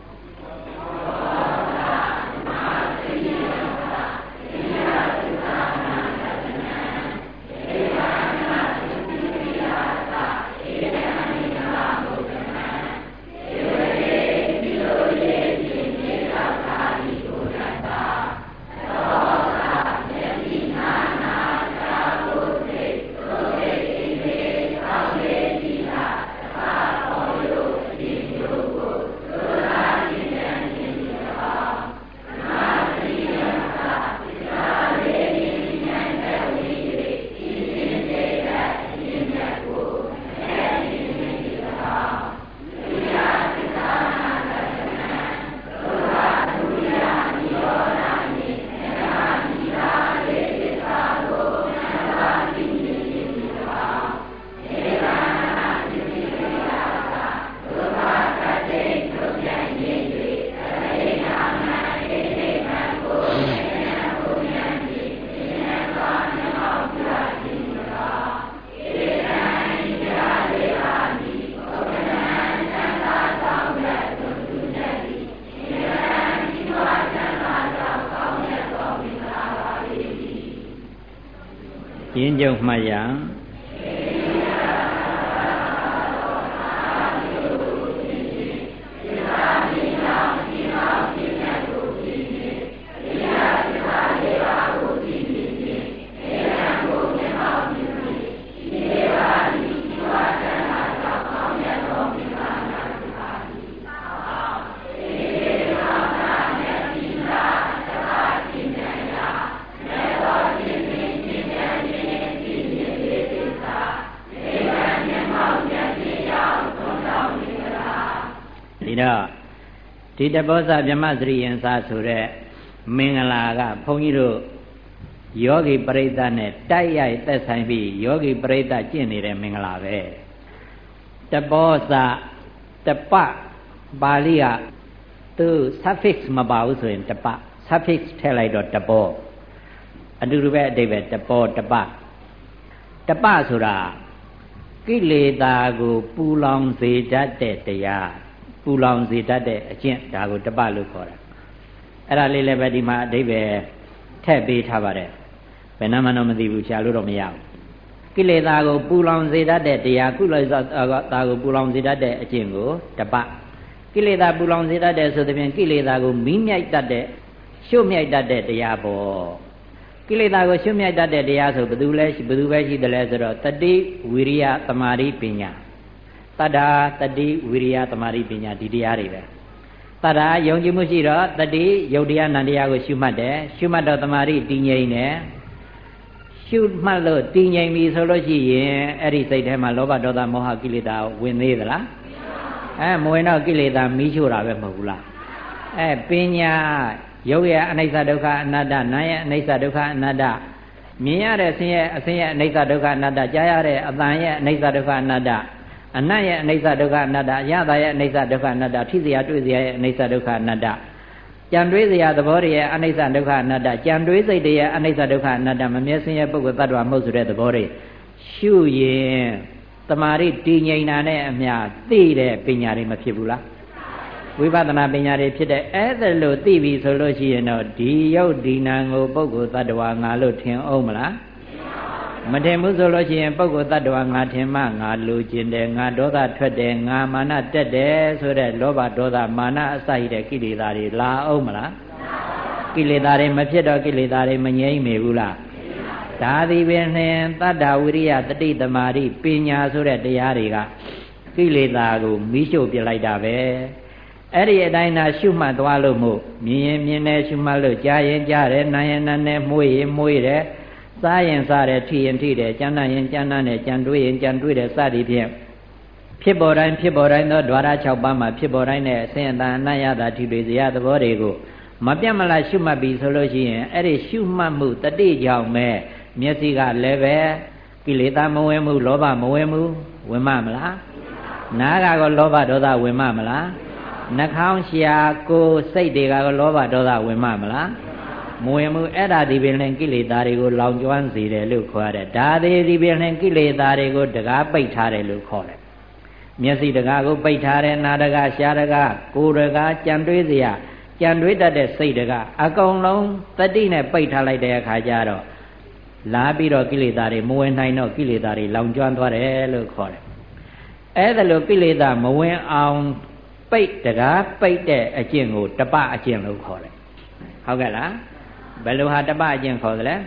ရင်းကျုံမှတ်ရဒီတဘောဇဗြဟ္မစရိယံစာဆိုတဲ့မင်္ဂလာကဘုန်းကြီးတို့ယောဂီပရိသတ်နဲ့တိုက်ရိုက်သက်ဆိုင်ပြီးယောဂီပရိသတ်ကျင့်နေတဲ့မင်္ဂလာပဲတဘောဇတပပါဠိကသူ suffix မပါဘူးဆိုရင်တပ suffix ထည့်လိုက်တော့တဘောအတူတူပဲအဓိပ္ပာယ်တဘောတပဆိုတာကိလေသာကိုပူလောင်စေတတ်တဲ့တရားပူလောင်စေတတ်တဲ့အကျင့်ဒါကိုတပလို့ခေါ်တာအဲ့ဒါလေးလည်းပဲဒီမှာအဓိပ္ပာယ်ထည့်ပေးထားပါတယ်ဘယ်နှမှတော့မသိဘူးရှာလို့တော့မရဘူးကိလေသာကိုပူလောင်စေတတ်တဲ့တရားကုလေသာကိုပူလောင်စေတတ်တဲ့အကျင့်ကိုတပကိလေသာပူလောင်စေတတ်တဲ့ဆိုတဲ့ဖြင့်ကိလေသာကိုမီးမြိုက်တတ်တဲ့ရှို့မြိုက်တတ်တဲ့တရားပေါ့ကိလေသာကိုရှို့မြိုက်တတ်တဲ့တရားဆိုဘယ်သူပဲရှိတယ်လဲဆိုတော့တတိဝိရိယသမာဓိပညာတတ္ထာတတိဝိရိယသမာဓိပညာဒီတရားတွေပဲတတ္ထာယုံကြည်မှုရှိတော့တတိယုတ်တရားနန္တရားကိုရှုမှတ်တယ်ရှုမှတ်တော့သမာဓိတည်ငြိမ်တယ်ရှုမှတ်လို့တည်ငြိမ်ပြီဆိုလို့ရှိရင်အဲ့ဒီစိတ်ထဲမှာလောဘဒေါသမောဟကိလေသာဝင်သေးသလားမဝင်တော့ကိလေသာမီးရှို့တာပဲမဟုတ်ဘူးလားပညာရုပ်ရဲ့အနိစ္စဒုက္ခအနတ္တနာမ်ရဲ့အနိစ္စဒုက္ခအနတ္တမြင်ရတဲ့အစဉ်ရဲ့အနိစ္စဒုက္ခအနတ္တကြားရတဲ့အသံရဲ့အနိစ္စဒုက္ခအနတ္တအနတ်ရဲ့အနိစ္စဒုက္ခအနတ္တအရသာရဲ့အနိစ္စဒုက္ခအနတ္တထိစရာတွေ့စရာရဲ့အနိစ္စဒုက္ခအနတ္တကြံတွေးစရာသဘောတွေရဲ့အနိစ္စဒုက္ခအနတ္တကြံတွေးစိတ်တွေရဲ့အနိစ္စဒုက္ခအနတ္တမမြဲစင်းရဲ့ပုဂ္ဂိုလ်တ attva မဟုတ်ဆိုတဲ့သဘောတွေရှုရင်တမာရီတည်ငြိမ်တာနဲ့အမျှသိတဲ့ပညာတွေမဖြစ်ဘူးလားဝိပဿနာပညာတွေဖြစ်တဲ့အဲ့ဒါလို့သိပြီဆိုလို့ရှိရင်တော့ဒီယုတ်ဒီနာကိုပုဂ္ဂိုလ်တ attva ငါလို့ထင်အောင်မလားမထင်ဘူးဆိုလို့ရှိရင်ပုဂ္ဂိုလ်တ attva ငါထင်မှငါလိုချင်တယ်ငါဒေါသထွက်တယ်ငါမာနတက်တယ်ဆိုတဲ့လောဘဒေါသမာနအစရှိတဲ့ကိလေသာတွေလာအောင်မလားကိလေသာတွေမဖြစ်တော့ကိလေသာတွေမငြိမ့်မေဘူးလားဒါသည်ပင်နှင်တတ္တဝိရိယတတိတမာတိပညာဆိုတဲ့တရားတွေကကိလေသာကိုမီးရှို့ပြလိုက်တာပဲအဲ့ဒီအတိုင်းသာရှုမှတ်သွားလို့မို့မြင်ရင်မြင်တယ်ရှုမှတ်လို့ကြားရင်ကြားတယ်နားရင်နားတယ်မှုရင်မှုတယ်စားရင်စားတယ်ထိရင်ထိတယ်ကြမ်းတမ်းရင်ကြမ်းတမ်းတယ်ကြံတွေးရင်ကြံတွေးတယ်စသည်ဖြင့်ဖြစ်ပေါ်တိုင်းသောဓဝါရ6ပါးမှာဖြစ်ပေါ်တိုင်းနဲ့အစဉ်အတန်အနတ်ရတာထိတွေ့စရာသဘောတွေကိုမပြတ်မလားရှုမှတ်ပြီဆိုလို့ရှိရင်အဲ့ဒီရှုမှတ်မှုတတိကြောင့်ပဲမျက်စိကလည်းပဲကိလေသာမဝင်မှုလောဘမဝင်ဘူးဝင်မမလားနားကလောဘဒေါသဝင်မမလားနှာခေါင်းရှာကိုယ်စိတ်တွေကလောဘဒေါသဝင်မမလားမဝင်ဘူးအဲ့ဒါဒီပင်လင်ကိလေသာတွေကိုလောင်ကျွမ်းစေတယ်လို့ခေါ်ရတယ်ဒါဒီပင်လင်ကိလေသာတွေကိုတကားပိတ်ထားတယ်လို့ခေါ်တယ်မျက်စိတကားကိုပိတ်ထားတယ်နားတကားရှားတကားကိုယ်တကားကြံတွေးစရာကြံတွေးတတ်တဲ့စိတ်တကားအကုန်လုံးတတိနဲ့ပိတ်ထားလိုက်တဲ့အခါကျတော့လာပြီးတော့ကိလေသာတွေမဝင်နိုင်တော့ကိလေသာတွေလောင်ကျွမ်းသွားတယ်လို့ခေါ်တယ်အဲ့ဒါလို့ကိလေသာမဝင်အောင်ပိတ်တကားပိတ်တဲ့အကျင့်ကိုတပအကျင့်လို့ခေါ်တယ်ဟုတ်ကဲ့လားဘယ်လိုဟာတပအကျင့်ခေါ်သလဲ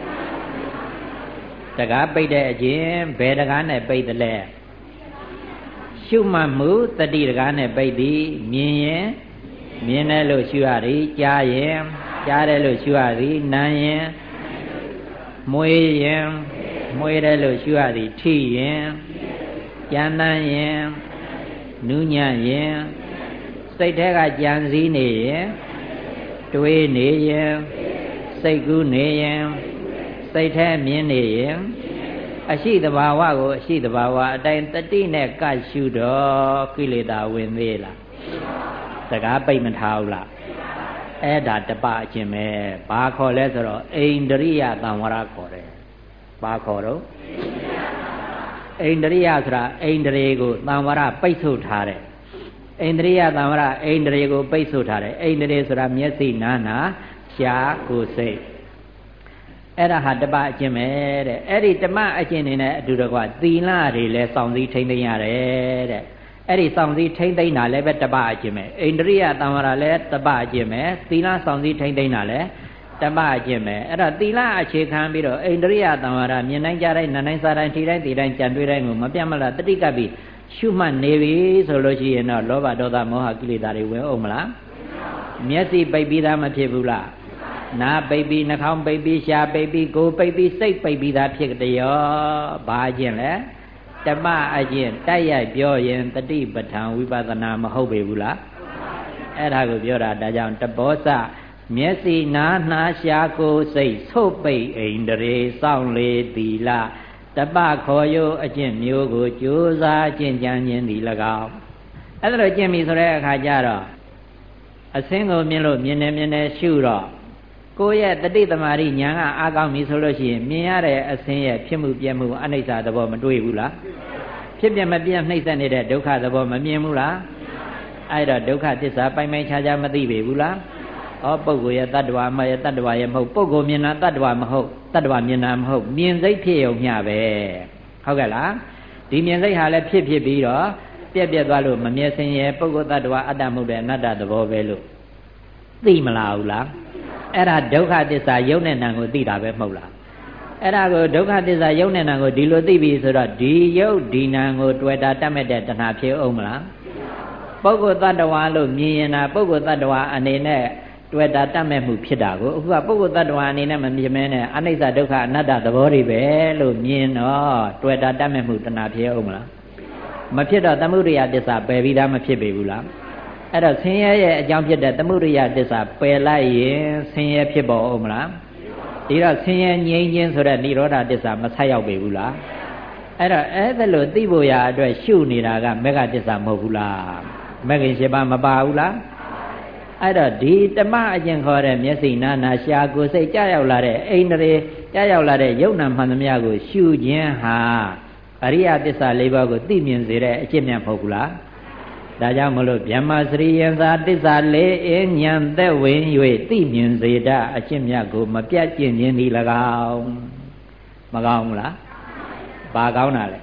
တကားပိတ်တဲ့အကျင့်ဘယ်တကားနဲ့ပိတ်သလဲရှုမှတ်မှုတတိတကားနဲ့ပိတ်သည်မြင်ရင်မြင်တယ်လို့ရှုရသည်ကြားရင်ကြားတယ်လို့ရှုရသည်နားရင်မွေးရင်မွေးတယ်လို့ရှုရသည်ထိရင်ကြံတန်းရင်နူးညံ့ရင်စိတ်ထဲကကြံစည်းနေရင်တွေးနေရင်စိတ်ကူးနေရင်စိတ်ထဲမြင်နေရင်အရှိတဘာဝကိုအရှိတဘာဝအတိုင်းတတိနဲ့ကပ်ရှုတော့ကိလေသာဝင်သေးလားတကားပိတ်မထားဘူးလားအဲ့ဒါတပအကျင့်ပဲဘာခေါ်လဲဆိုတော့အိန္ဒြိယသံဝရခေါ်တယ်ဘာခေါ်တော့အိန္ဒြိယဆိုတာအိန္ဒြေကိုသံဝရပိတ်ဆို့ထားတယ်အိန္ဒြိယသံဝရအိန္ဒြေကိုပိတ်ဆို့ထားတယ်အိန္ဒြေဆိုတာမျက်စိနားနာရှားကိုယ်စိတ်အဲ့ဒါဟာတပအကျင့်ပဲတဲ့အဲ့ဒီတမအကျင့်နေနဲ့အတူတကွသီလတွေလည်းစောင့်စည်းထိန်းသိမ်းရတယ်တဲ့အဲ့ဒီစောင့်စည်းထိန်းသိမ်းတာလည်းပဲတပအကျင့်ပဲအိန္ဒြိယသံဝရလည်းတပအကျင့်ပဲသီလစောင့်စည်းထိန်းသိမ်းတာလည်းတပအကျင့်ပဲအဲ့တော့သီလအခြေခံပြီးတော့အိန္ဒြိယသံဝရမြင်တိုင်းကြားတိုင်းနားတိုင်းစားတိုင်းထိတိုင်းသိတိုင်းကြံတွေးတိုင်းကိုမပြတ်မလားတတိကပ်ပြီးရှုမှတ်နေပြီဆိုလို့ရှိရင်တော့လောဘဒေါသမောဟကိလေသာတွေဝင်အောင်မလားမျက်စိပိတ်ပြီးသားမဖြစ်ဘူးလားနားပိတ်ပြီးနှာခေါင်းပိတ်ပြီးရှားပိတ်ပြီးကိုယ်ပိတ်ပြီးစိတ်ပိတ်ပြီးသားဖြစ်ကြရောဘာအကျင့်လဲဓမ္မအကျင့်တိုက်ရိုက်ပြောရင်တတိပဋ္ဌာန်ဝိပဿနာမဟုတ်ပေဘူးလားအဲ့ဒါကိုပြောတာဒါကြောင့်တဘောစမျက်စိနားနှာရှားကိုယ်စိတ်ဆုတ်ပိတ်အိန္ဒြေစောင့်လေသီလတပခေါ်ယောအကျင့်မျိုးကိုကြိုးစားကျင့်ကြံခြင်းသည်၎င်းအဲ့ဒါလိုကျင့်ပြီဆိုတဲ့အခါကျတော့အစင်းကိုမြင်လို့မြင်နေရှုတော့ကိုယ့်ရဲ့တတိသမารိညာကအားကောင်းပြီဆိုလို့ရှိရင်မြင်ရတဲ့အစင်းရဲ့ဖြစ်မှုပြမှုအနိစ္စသဘောမတွေ့ဘူးလားဖြစ်ပြမပြနှိမ့်ဆက်နေတဲ့ဒုက္ခသဘောမမြင်ဘူးလားအဲ့တော့ဒုက္ခသစ္စာပိုင်ပိုင်ခြားခြားမသိပေဘူးလားဩပုဂ္ဂိုလ်ရဲ့တ attva မရဲ့တ attva ရဲ့မဟုတ်ပုဂ္ဂိုလ်မြင်တာတ attva မဟုတ်တ attva မြင်တာမဟုတ်မြင်စိတ်ဖြစ်ုံမျှပဲဟုတ်ကဲ့လားဒီမြင်စိတ်ဟာလည်းဖြစ်ပြီးတော့ပြက်သွားလို့မမြဲစင်ရဲ့ပုဂ္ဂိုလ်တ attva အတ္တမဟုတ်တဲ့အနတ္တသဘောပဲလို့သိမလားဘူးလားအဲ့ဒါဒုက္ခသစ္စာယုံနဲ့နံကိုသိတာပဲမဟုတ်လားအဲ့ဒါကိုဒုက္ခသစ္စာယုံနဲ့နံကိုဒီလိုသိပြီဆိုတော့ဒီယုတ်ဒီနံကိုတွေ့တာတတ်မဲ့တဲ့တဏှာဖြစ်အောင်မလားပုဂ္ဂိုလ်တ attva လို့မြင်ရင်တာပုဂ္ဂိုလ်တ attva အနေနဲ့တွေ့တာတတ်မဲ့မှုဖြစ်တာကိုအခုကပုဂ္ဂိုလ်တ attva အနေနဲ့မမြင်မဲနဲ့အနိစ္စဒုက္ခအနတ္တသဘောတွေပဲလို့မြင်တော့တွေ့တာတတ်မဲ့မှုတဏှာဖြစ်အောင်မလားမဖြစ်တော့သမုဒိယသစ္စာပယ်ပြီးသားမဖြစ်ပေဘူးလားအဲ့တော့ဆင်းရဲရဲ့အကြောင်းဖြစ်တဲ့သမုဒိယသစ္စာပယ်လိုက်ရင်ဆင်းရဲဖြစ်ပေါ်အောင်မလားဒီတော့ဆင်းရဲငြိမ်းခြင်းဆိုတဲ့និရောဓသစ္စာမဆက်ရောက်ပေဘူးလားအဲ့တော့အဲ့ဒါလို့သိဖို့ရအတွက်ရှုနေတာကမေဃသစ္စာမဟုတ်ဘူးလားမဂ္ဂင်၈ပါးမပါဘူးလားအဲ့တော့ဒီဓမ္မအကျင့်ခေါ်တဲ့မျက်စိနာနာရှားကိုယ်စိတ်ကြောက်လာတဲ့အိန္ဒြေကြောက်လာတဲ့ယုံနာမှန်သမျှကိုရှုခြင်းဟာအရိယသစ္စာ၄ပါးကိုသိမြင်စေတဲ့အကျင့်မြတ်မဟုတ်ဘူးလားဒါကြောင့်မလို့ဗျမစရိယံသာတစ္ဆာလေးအဉ္ဉံသက်ဝင်၍သိမြင်စေတတ်အကျင့်မြတ်ကိုမပြတ်ကျင့်ခြင်းသည်၎င်းမကောင်းဘူးလားဘာကောင်းတာလဲ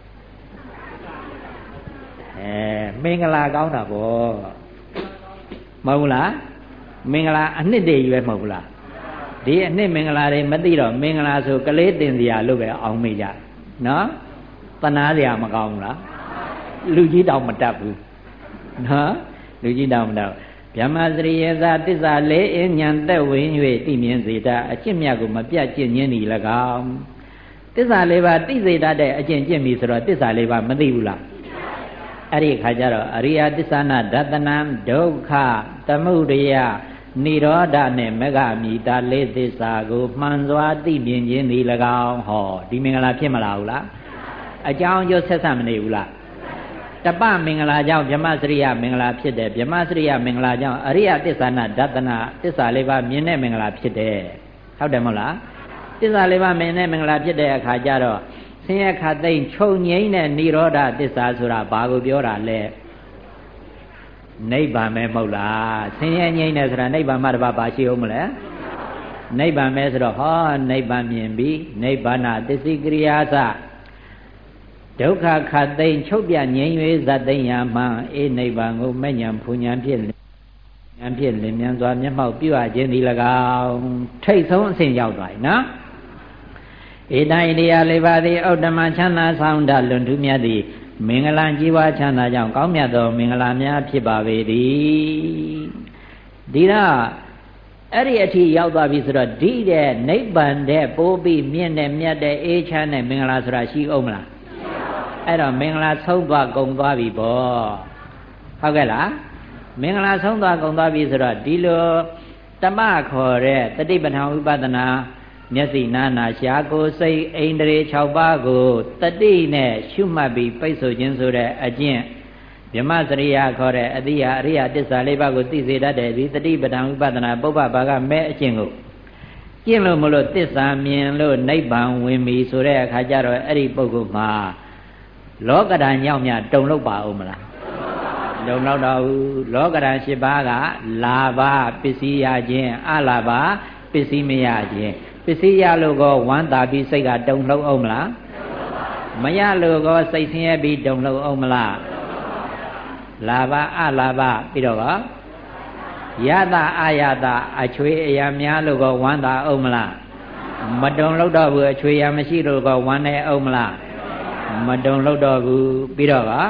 မင်္ဂလာကောင်းတာဗောမဟုတ်ဘူးလားမင်္ဂလာအနှစ်တည်းရွယ်မဟုတ်ဘူးလားဒီအနှစ်မင်္ဂလာတွေမသိတော့မင်္ဂလာဆိုကလေးတင်စရာလို့ပဲအောင်မေ့ကြနော်တနာစရာမကောင်းဘူးလားလူကြီးတောင်မတတ်ဘူးနော်လူကြီးတောင်မတတ်ဗျမစရိယသာတစ္ဆာလေးအဉ္ဉံသက်ဝင်၍သိမြင်စေတတ်အကျင့်မြတ်ကိုမပြတ်ကျင့်ခြင်းသည်၎င်းတစ္ဆာလေးပါးသိစေတတ်တဲ့အကျင့်ကျင့်ပြီဆိုတော့တစ္ဆာလေးပါးမသိဘူးလားအဲ့ဒီအခါကျတော့အရိယသစ္စာနာဒသနံဒုက္ခသမုဒယနိရောဓနဲ့မဂ္ဂမိတာလေးသစ္စာကိုမှန်စွာသိမြင်ခြင်းသည်၎င်းဟောဒီမင်္ဂလာဖြစ်မလားဘူးလားအကြောင်းအကျိုးဆက်ဆက်မနေဘူးလားတပမင်္ဂလာကြောင့်ဗြဟ္မစရိယမင်္ဂလာဖြစ်တယ်ဗြဟ္မစရိယမင်္ဂလာကြောင့်အရိယသစ္စာနာဒသနာသစ္စာလေးပါးမြင်တဲ့မင်္ဂလာဖြစ်တယ်ဟုတ်တယ်မဟုတ်လားသစ္စာလေးပါးမြင်တဲ့မင်္ဂလာဖြစ်တဲ့အခါကျတော့ဆင်းရဲခတ်သိမ်းချုပ်ငြိမ်းတဲ့និရောဓသစ္စာဆိုတာဘာကိုပြောတာလဲနိဗ္ဗာန်ပဲမဟုတ်လားဆင်းရဲငြိမ်းတယ်ဆိုတာနိဗ္ဗာန်မှတပါးဘာရှိအောင်မလဲနိဗ္ဗာန်ပဲဆိုတော့ဟောနိဗ္ဗာန်မြင်ပြီနိဗ္ဗာန်သစ္စိကရိယာသဒုက္ခခတ်သိမ်းချုပ်ပြငြိမ်း၍ဇတ်သိမ်းရာမှအေးနိဗ္ဗာန်ကိုမဲ့ညာဖူညာဖြင့်ဉာဏ်ဖြင့်လင်းမြန်စွာမျက်မှောက်ပြုအပ်ခြင်းသည်၎င်းထိတ်ဆုံးအဆင့်ရောက်သွားပြီနော်ဧတံဣတိယလေးပါးသည်ဥတ္တမချမ်းသာဆောင်တလွန်ထူးမြတ်သည်မင်္ဂလာကြီးပွားချမ်းသာကြောင့်ကောင်းမြတ်သောမင်္ဂလာများဖြစ်ပါပေသည်ဒီတော့အဲ့ဒီအထိရောက်သွားပြီဆိုတော့ဒီတဲ့နိဗ္ဗာန်တဲ့ပိုးပြီးမြင့်တဲ့မြတ်တဲ့အေးချမ်းတဲ့မင်္ဂလာဆိုတာရှိအောင်မလားအဲ့တော့မင်္ဂလာဆုံးသွားကုန်သွားပြီပေါ့ဟုတ်ကဲ့လားမင်္ဂလာဆုံးသွားကုန်သွားပြီဆိုတော့ဒီလိုတမခေါ်တဲ့တတိပဋ္ဌာန်ဥပဒနာမျက်စိနာနာရှားကိုယ်စိတ်အိန္ဒြေ6ပါးကိုတတိနဲ့ရှုမှတ်ပြီးပိတ်ဆို့ခြင်းဆိုတဲ့အကျင့်ဗြဟ္မစရိယခေါ်တဲ့အတိယအရိယသစ္စာလေးပါးကိုသိစေတတ်တဲ့ဒီတတိပဋ္ဌာန်ဥပဒနာပုပ္ပဘာကမဲ့အကျင့်ကိုကျင့်လို့မလို့သစ္စာမြင်လို့နိဗ္ဗာန်ဝင်ပြီဆိုတဲ့အခါကျတော့အဲ့ဒီပုဂ္ဂိုလ်မှာလောကဓာတ်ညောင်းမြတုံလောက်ပါဦးမလားတုံလောက်တော့လောကဓာတ်7ပါးကလာဘပစ္စည်းရခြင်းအလာဘပစ္စည်းမရခြင်းပစ္စည်းရလို့ကောဝမ်းသာပြီးစိတ်ကတုံလောက်အောင်မလားမရလို့ကောစိတ်ဆင်းရဲပြီးတုံလောက်အောင်မလားလာဘအလာဘပြီးတော့ကောယတအာယတအချွေအရာများလို့ကောဝမ်းသာအောင်မလားမတုံလောက်တော့ဘူးအချွေရမရှိလို့ကောဝမ်းနေအောင်မလားမတုံလောက်တော့ဘူးပြီးတော့ကော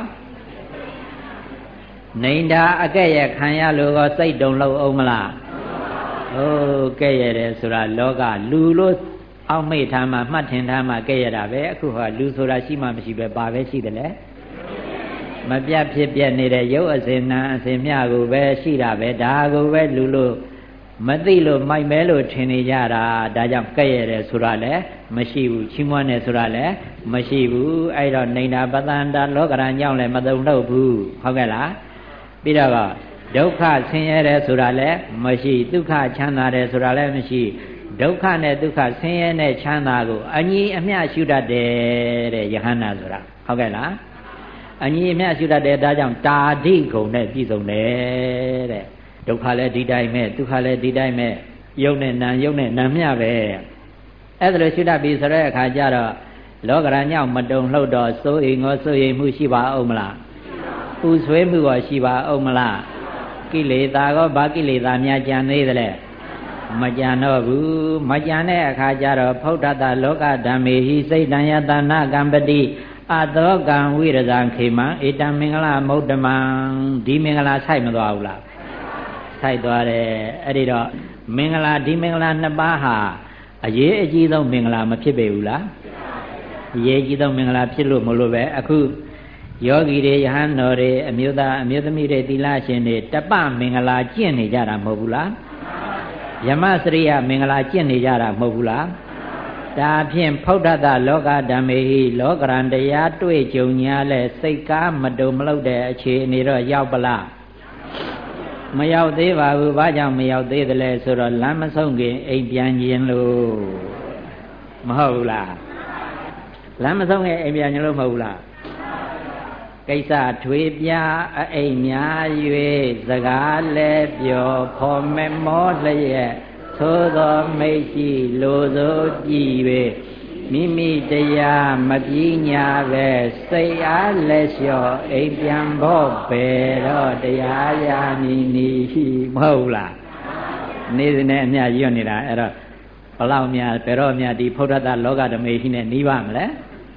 နေတာအကဲ့ရခံရလို့ကောစိတ်တုံလောက်အောင်မလားဟုတ်ကဲ့ရတယ်ဆိုတာလောကလူလို့အောက်မေ့ထားမှမှတ်ထင်ထားမှကဲ့ရတာပဲအခုဟာလူဆိုတာရှိမှမရှိပဲဘာပဲရှိတယ်လဲမပြတ်ဖြစ်ပြနေတဲ့ရုပ်အစဉ်နာအစဉ်မြကိုပဲရှိတာပဲဒါကိုပဲလူလို့မသိလို့မိုက်မဲလို့ထင်နေကြတာဒါကြောင့်ကဲ့ရတယ်ဆိုတာလည်းမရှိဘူးချီးမွမ်းတယ်ဆိုတာလည်းမရှိဘူးအဲ့တော့နေတာပတန္တာလောကရန်ကြောင့်လည်းမသုံးတော့ဘူးဟုတ်ကဲ့လားပြီးတော့ဒုက္ခဆင်းရဲတယ်ဆိုတာလည်းမရှိဒုက္ခချမ်းသာတယ်ဆိုတာလည်းမရှိဒုက္ခနဲ့ဒုက္ခဆင်းရဲနဲ့ချမ်းသာကိုအညီအမျှရှုတတ်တယ်တဲ့ယဟန္တာဆိုတာဟုတ်ကဲ့လားအညီအမျှရှုတတ်တယ်ဒါကြောင့်တာဓိဂုံနဲ့ပြည့်စုံတယ်တဲ့ဒုက္ခလည်းဒီတိုင်းပဲဒုက္ခလည်းဒီတိုင်းပဲယုံနဲ့နာယုံနဲ့နာမျှပဲအဲ့ဒါလိုရှုတတ်ပြီဆိုတဲ့အခါကျတော့လောကရန်ညောင်းမတုံလှုပ်တော့စိုးအိမ်ငေါစိုးရိမ်မှုရှိပါအောင်မလားပူဆွေးမှုရောရှိပါအောင်မလားကိလေသာကောဘာကိလေသာများကြံသေးသလဲမကြံတော့ဘူးမကြံတဲ့အခါကျတော့ဖုဒ္ဓတလောကဓမ္မေဟိစိတ်တံယတနာကံပတိအသောကံဝိရဇံခေမံဧတံမင်္ဂလမௌတ္တမံဒီမင်္ဂလာဆိုင်မသွားဘူးလားဆိုင်သွားတယ်အဲ့ဒီတော့မင်္ဂလာဒီမင်္ဂလာ2ပါးဟာအရေးအကြီးဆုံးမင်္ဂလာမဖြစ်ပေဘူးလားအရေးကြီးဆုံးမင်္ဂလာဖြစ်လို့မလို့ပဲအခုယောဂီတွေယဟန်တော်တွေအမျိုးသားအမျိုးသမီးတွေသီလရှင်တွေတပမင်္ဂလာကျင့်နေကြတာမဟုတ်ဘူးလားယမစရိယမင်္ဂလာကျင့်နေကြတာမဟုတ်ဘူးလားဒါဖြင့်ဖုဒ္ဓတလောကဓမ္မေဟိလောကရန်တရားတွေ့ကြုံညာလဲစိတ်ကားမတုံမလောက်တဲ့အခြေအနေတော့ရောက်ပလားမရောက်သေးပါဘူးဘာကြောင့်မရောက်သေးသလဲဆိုတော့လမ်းမဆုံးခင်အိမ်ပြန်ခြင်းလို့မဟုတ်ဘူးလားလမ်းမဆုံးခင်အိမ်ပြန်ခြင်းလို့မဟုတ်ဘူးလားကိစ္စထွေပြအိမ်များ၍စကားလဲပြောဖော်မမောလျက်သို့သောမိတ်ရှိလိုစို့ကြည်၍မိမိတရားမပြင်းညာပဲစိတ်အားလက်လျှော့အိမ်ပြန်ဖို့ပဲတော့တရားရာနီနီမဟုတ်လားနေ့စဉ်နဲ့အမျှရွတ်နေတာအဲ့တော့ဘလောက်များဘယ်တော့များဒီဖုဒ္ဓတလောကဓမေရှိနဲ့နှီးပါမလဲ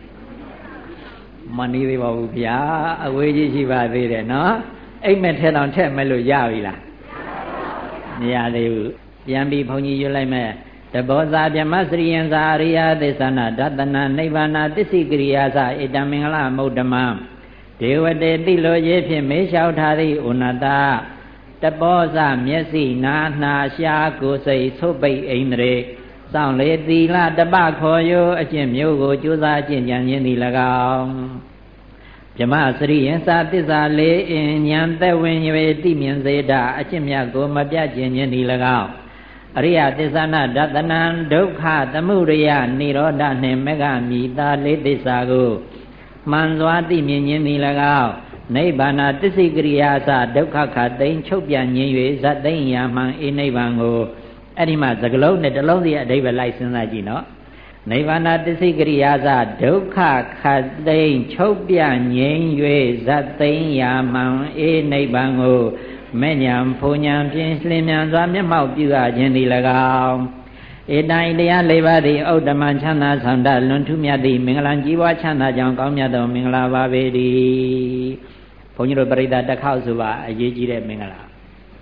မနီးသေးပါဘူးဗျာအဝေးကြီးရှိပါသေးတယ်နော်အိမ်မက်ထဲတောင်ထက်မဲ့လို့ရပြီလားမရသေးဘူးပြန်ပြီးဘုန်းကြီးရွတ်လိုက်မဲ့တဘောဇာဗြဟ္မစရိယံဇာအရိယသစ္ဆနာဒသနာနိဗ္ဗာန်သစ္စိကရိယာသဧတံမင်္ဂလမௌတ္တမံဒေဝတေတိလိုရေးဖြင့်မေးလျှောက်ထားသည့်ဥနတတဘောဇမျက်စိနာနှာရှားကိုယ်စိတ်သုပိတ်ဣန္ဒြေစောင့်လေသီလတပခေါ်ယောအကျင့်မျိုးကိုကြိုးစားကျင့်ကြံခြင်းသည်၎င်းဗြဟ္မစရိယံသာသစ္စာလေးအင်ဉာဏ်သက်ဝင်၍တိမြင်စေတာအကျင့်မြတ်ကိုမပြတ်ကျင့်ခြင်းသည်၎င်းအရိယသစ္စာနာဒသနံဒုက္ခသမုဒယနိရောဓနှင့်မေဃမိတာလေးသစ္စာကိုမှန်စွာသိမြင်ခြင်းသည်၎င်းနိဗ္ဗာန်တစ္ဆိကရိယာသဒုက္ခခသိမ့်ချုပ်ပြန်ခြင်း၍ဇတ်သိမ့်ရာမှန်အေနိဗ္ဗာန်ကိုအဲ့ဒီမှာသကလုံးနဲ့တစ်လုံးစီအဓိပ္ပာယ်လိုက်စဉ်းစားကြည့်နော်နိဗ္ဗာန်တစ္ဆိကရိယာသဒုက္ခခသိမ့်ချုပ်ပြန်ခြင်း၍ဇတ်သိမ့်ရာမှန်အေနိဗ္ဗာန်ကိုမဲ့ညာဖုန်ညာဖြင့်လျင်မြန်စွာမျက်မှောက်ပြုအပ်ခြင်းသည်၎င်းဧတိုင်တရား၄ပါးသည်ဥဒ္ဓမချမ်းသာဆောင်တလွန်ထူးမြတ်သည့်မင်္ဂလာကြီးပွားချမ်းသာကြောင်းကောင်းမြတ်သောမင်္ဂလာပါပေတည်းဘုန်းကြီးတို့ပရိသတ်တစ်ခေါက်ဆိုပါအရေးကြီးတဲ့မင်္ဂလာ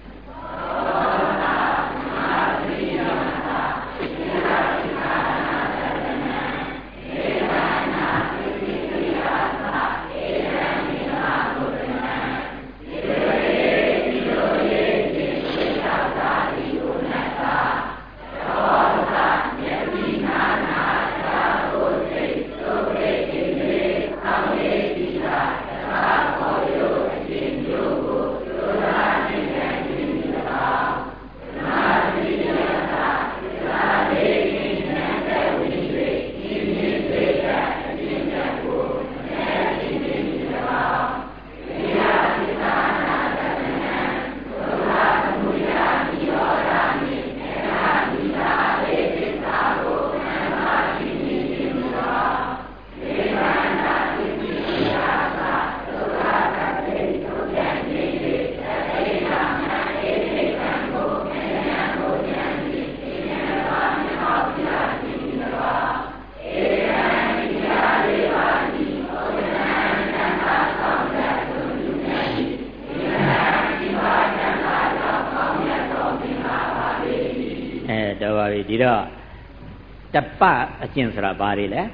ဒီတော့တပအကျင့်ဆိုတာဘာတွေလဲ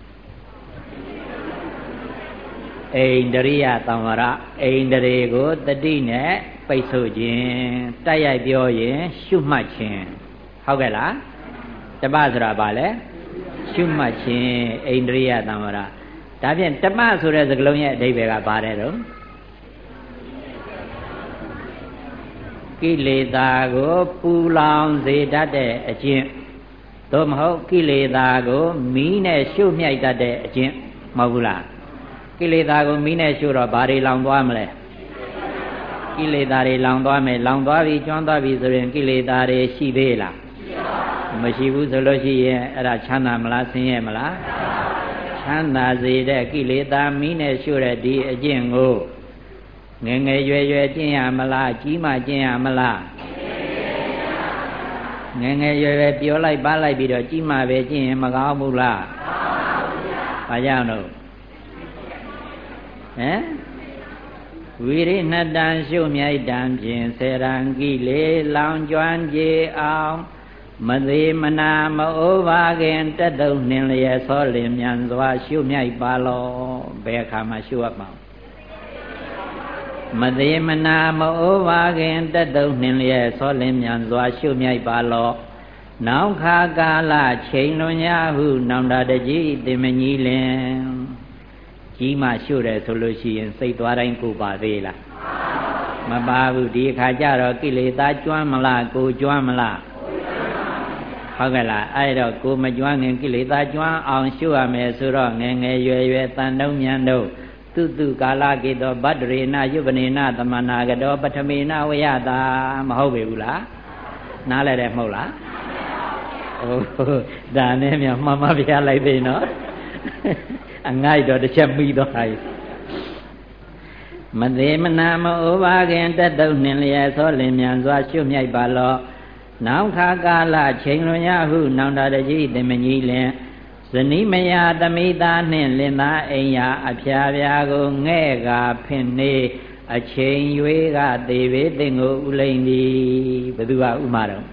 အိန္ဒြိယသံဝရအိန္ဒြေကိုတတိနဲ့ပိတ်ဆို့ခြင်းတိုက်ရိုက်ပြောရင်ရှုမှတ်ခြင်းဟုတ်ကဲ့လားတပဆိုတာဘာလဲရှုမှတ်ခြင်းအိန္ဒြိယသံဝရဒါဖြင့်တပဆိုတဲ့စကားလုံးရဲ့အဓိပ္ပာယ်ကဘာလဲတော့ကိလေသာကိုပူလောင်စေတတ်တဲ့အကျင့်သို့မဟုတ်ကိလေသာကိုမီးနဲ့ရှို့မြိုက်တတ်တဲ့အကျင့်မဟုတ်ဘူးလားကိလေသာကိုမီးနဲ့ရှို့တော့ဘာတွေလောင်သွားမလဲကိလေသာတွေလောင်သွားမယ်လောင်သွားပြီကျွမ်းသွားပြီဆိုရင်ကိလေသာတွေရှိသေးလားမရှိဘူးဆိုလို့ရှိရင်အဲ့ဒါချမ်းသာမလားဆင်းရဲမလားချမ်းသာစေတဲ့ကိလေသာမီးနဲ့ရှို့တဲ့ဒီအကျင့်ကိုငယ်ငယ်ရွယ်ရွယ်ကျင့်ရမလားကြီးမှကျင့်ရမလားငယ်ငယ်ရွယ်ရွယ်ပြောလိုက်ပါလိုက်ပြီးတော့ကြီးမှပဲကျင့်ရင်မကောင်းဘူးလားဘာကြောင့်လို့ဝိရိဏတံရှုမြိုက်တံဖြင့်စေရန်ကိလေလောင်ကျွမ်းကြေအောင်မသေးမနာမအိုးပါခင်တက်တုံနှင်လျက်ဆောလင်မြန်စွာရှုမြိုက်ပါလောဘယ်အခါမှရှုရမှာမသေးမနာမအိုးပါခင်တက်တုံနှင်လျက်ဆောလင်မြန်စွာရှုမြိုက်ပါလောနောက်ခါကာလချိန်လွန်ညာဟုနောင်တတကြီးတင်မကြီးလင်ကြီးမှရှုတယ်ဆိုလို့ရှိရင်စိတ်သွားတိုင်းကိုပါသေးလားမပါဘူးဒီအခါကျတော့ကိလေသာကျွမ်းမလားကိုကျွမ်းမလားဟုတ်ကဲ့လားအဲ့တော့ကိုမကျွမ်းခင်ကိလေသာကျွမ်းအောင်ရှုရမယ်ဆိုတော့ငယ်ငယ်ရွယ်ရွယ်တန်တုံးမြန်တို့သူကာလကေတောဗတ္တရေနယုပနေနသမနာကတောပထမေနဝယတာမဟုတ်ပေဘူးလားနားလဲတယ်မဟုတ်လားဒါနဲ့မြမမပြလိုက်သေးနော်အငိုက်တော့တစ်ချက်ပြီးတော့ဟာမသေးမနာမအိုးပါခင်တက်တုံနှင်လျက်သောလင်မြန်စွာရှုမြိုက်ပါလောနောက်ခါကာလချိန်လွန်ရဟုနောင်တတကြီးတင်မကြီးလင်ဇနီးမယာသမိသားနှင့်လင်သားအိမ်ယာအဖျားပြားကိုငဲ့ကာဖင်နေအချိန်ရွေးကသေပေတင်ကိုဥလိမ့်သည်ဘယ်သူကဥမာတော့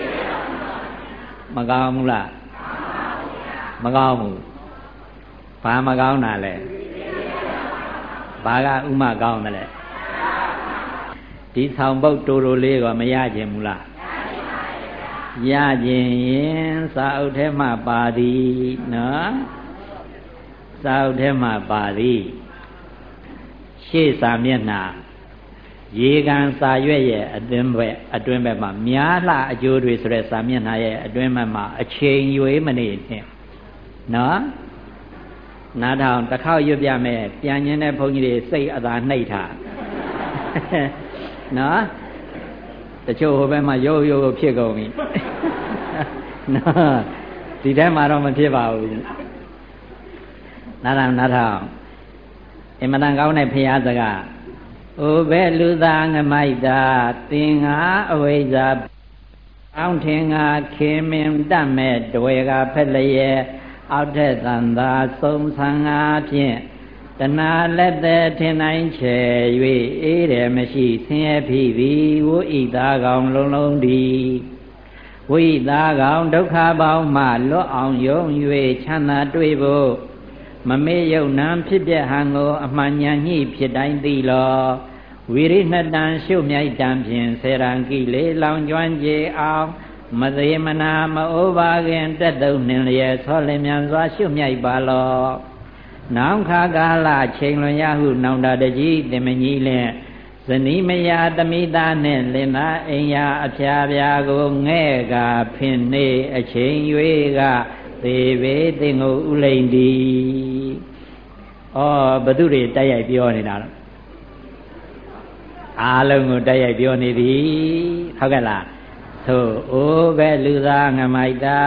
မကောင်းဘူးလားမကောင်းဘူးဘာမကောင်းတာလဲဘာကဥမာကောင်းတယ်လဲဒဒီဆောင်ပုတ်တူတူလေးကမရခြင်းဘူးလားရခြင်းရင်စာအုပ်ထဲမှာပါသည်နော်စာအုပ်ထဲမှာပါသည်ရှေ့စာမျက်နှာရေကန်စာရွက်ရဲ့အတွင်းဘက်မှာများလှအကျိုးတွေဆိုတဲ့စာမျက်နှာရဲ့အတွင်းဘက်မှာအချိန်ရွေးမနေနဲ့နော်နားထောင်တစ်ခေါက်ရွတ်ပြမယ်ပြန်ញင်းတဲ့ဘုန်းကြီးတွေစိတ်အသာနှိပ်ထားနော်တချို့ဟိုဘက်မှာရုပ်ဖြစ်ကုန်ပြီနော်ဒီထဲမှာတော့မဖြစ်ပါဘူးနားထောင်အင်မတန်ကောင်းတဲ့ဖရာစကားအိုဘဲလူသားငမိုက်တာသင်္ဃာအဝိဇ္ဇာအောင်းထင်ငါခေမင်တတ်မဲ့တွေကဖက်လျက်အောက်ထက်သံသာသုံးဆံငါဖြင့်တဏှာလက်သည်ထင်နိုင်ချေ၍အေးတယ်မရှိဆင်းရဲဖြစ်ပြီးဝိဣသားကောင်လုံးလုံးဒီဝိဣသားကောင်ဒုက္ခပေါင်းမှလွတ်အောင်ယုံ၍ချမ်းသာတွေ့ဖို့မမေ့ယုံနံဖြစ်ပြဟံကိုအမှန်ဉာဏ်ညှိဖြစ်တိုင်းသိလောဝိရိနှတံရှုမြိုက်တံဖြင့်ဆေရံကိလေလောင်ကျွမ်းကြအောင်မသေးမနာမအိုးပါခင်တက်တုံနှင်လျက်ဆောလင်မြန်စွာရှုမြိုက်ပါလောနောင်ခါကာလချိန်လွန်ရဟုနောင်တတကြီးတင်မကြီးလင့်ဇနီးမယာသမိသားနှင့်လင်သားအိမ်ယာအဖျားပြာကိုငဲ့ကဖင်နေအချိန်၍ကသေပေသင်ကိုဥလိန်ဒီဩဘသူတွေတိုက်ရိုက်ပြောနေတာတော့အားလုံးကိုတိုက်ရိုက်ပြောနေသည်ဟုတ်ကဲ့လားသို့အိုးပဲလူသားငမိုက်တာ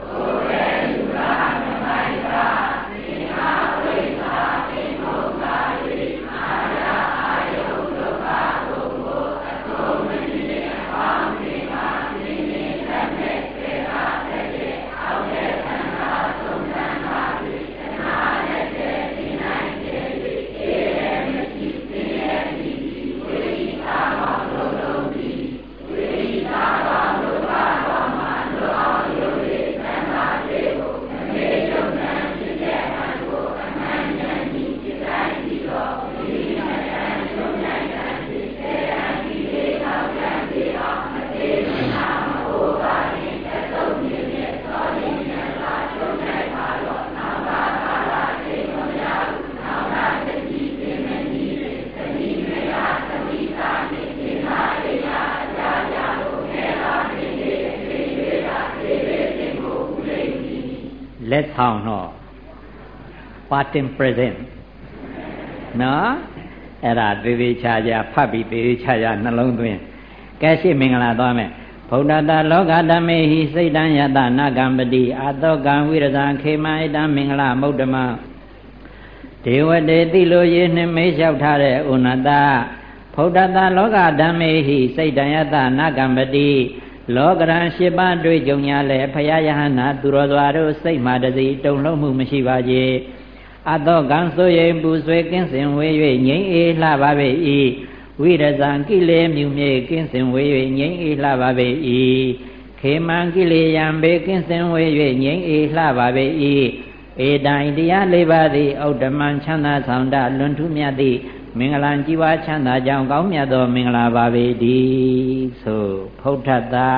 လက်ဆောင်တော့ parting present နော်အဲ့ဒါသေးသေးချာချာဖတ်ပြီးသေးသေးချာချာနှလုံးသွင်းကဲရှိမင်္ဂလာသွားမယ်ဗုဒ္ဓတာလောကဓမ္မေဟိစိတ်တံယတနာကံပတိအာတောကံဝိရဇံခေမဣတံမင်္ဂလမௌဒ္ဓမဒေဝတေတိလိုရေနှင့်မေးလျှောက်ထားတဲ့ဥနတဗုဒ္ဓတာလောကဓမ္မေဟိစိတ်တံယတနာကံပတိလောကရန်၈ပါးတွေ့ကြုံရလဲဖယားယဟနာသူတော်စွာတို့စိတ်မှတစီတုံလုံးမှုမရှိပါကြအသောကံဆိုရင်ပူဆွေကင်းစင်ဝေ၍ငြိမ်းအေးလှပါပေ၏ဝိရဇံကိလေမြူမြေကင်းစင်ဝေ၍ငြိမ်းအေးလှပါပေ၏ခေမံကိလေယံဘေကင်းစင်ဝေ၍ငြိမ်းအေးလှပါပေ၏ဧတိုင်တရား၄ပါးသည်ဩတ္တမံချမ်းသာဆောင်တလွန်ထူးမြတ်သည့်မင်္ဂလာကြီးပွားချမ်းသာကြောင်းကောင်းမြတ်သောမင်္ဂလာပါပေတည်းဆိုဖုဋ္ဌတာ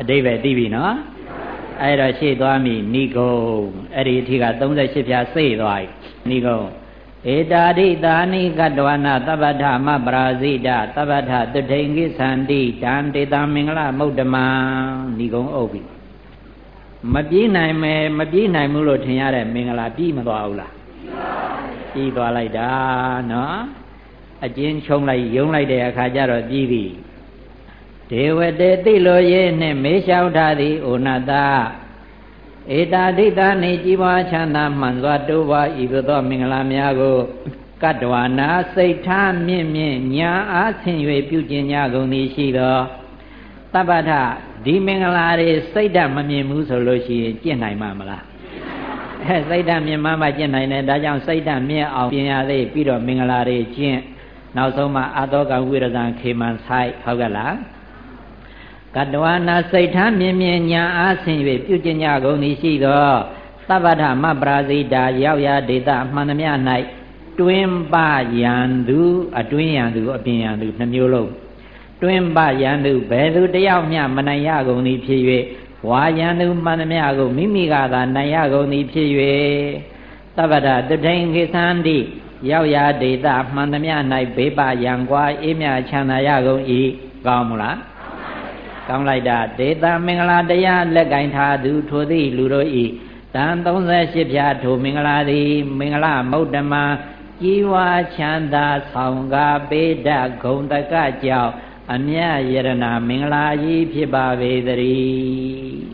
အတိပ္ပယ်သိပြီနော်အဲ့တော့ရှေ့သွားပြီနိဂုံအဲ့ဒီအထိက38ဖြာစိတ်သွားပြီနိဂုံဧတာရိတာနိကတဝနာသဗ္ဗထမပရာဇိတသဗ္ဗထတုထိန်ကိသန္တိတံတေတမင်္ဂလမုဒ္ဓမံနိဂုံအုပ်ပြီမပြေးနိုင်မယ်မပြေးနိုင်ဘူးလို့ထင်ရတဲ့မင်္ဂလာပြီးမသွားဘူးလားပြီးသွားလိုက်တာနော်အကျဉ်းချုံလိုက်ယုံလိုက်တဲ့အခါကျတော့ပြီးပြီဒေဝတေတိလိုရေးနှင့်မေးလျှောက်ထားသည်ဩနတဧတာဒိတာနေကြီးပွားချမ်းသာမှန်စွာတိုးပွားဤသို့သောမင်္ဂလာများကိုကတ္တဝနာစိတ်ထားမြင့်မြင့်ညာအားဆင်၍ပြုကျင်ကြကုန်သည်ရှိသောတပ္ပထဒီမင်္ဂလာတွေစိတ်ဓာတ်မမြင်ဘူးဆိုလို့ရှိရင်ကျင့်နိုင်မှာမလားစိတ်ဓာတ်မြင်မှကျင့်နိုင်တယ်ဒါကြောင့်စိတ်ဓာတ်မြင့်အောင်ပြင်ရသေးပြီးတော့မင်္ဂလာတွေကျင့်နောက်ဆုံးမှအာသောကဝိရဇံခေမံဆိုင်ဟုတ်ကလားကတ္တဝနာစိတ်ထားမြင်မြင်ညာအားဆင်၍ပြုကျင်ကြကုန်သည်ရှိသောသဗ္ဗထမပရာဇိတာရောက်ရာဒေသမှန်သမျှ၌တွင်ပယံသူအတွင်းယံသူအပြင်ယံသူနှမျိုးလုံးတွင်ပယံသူဘယ်သူတယောက်မျှမနိုင်ရကုန်သည်ဖြစ်၍ဝါယံသူမှန်သမျှကိုမိမိကသာနိုင်ရကုန်သည်ဖြစ်၍သဗ္ဗထတုထိန်ကိသန္တိရောက်ရာဒေသမှန်သမျှ၌ဘေးပယံကွာအေးမြချမ်းသာရကုန်၏ကောင်းမလားကောင်းလိုက်တာဒေသမင်္ဂလာတရားလက်ကင်ထားသူထိုသည့်လူတို့ဤတန်38ဖြာထိုမင်္ဂလာသည်မင်္ဂလမုဒ္ဓမကြီးဝါချမ်းသာဆောင်ကားပေဒဂုံတကကြောင့်အမြတ်ယရဏမင်္ဂလာကြီးဖြစ်ပါပေသတည်း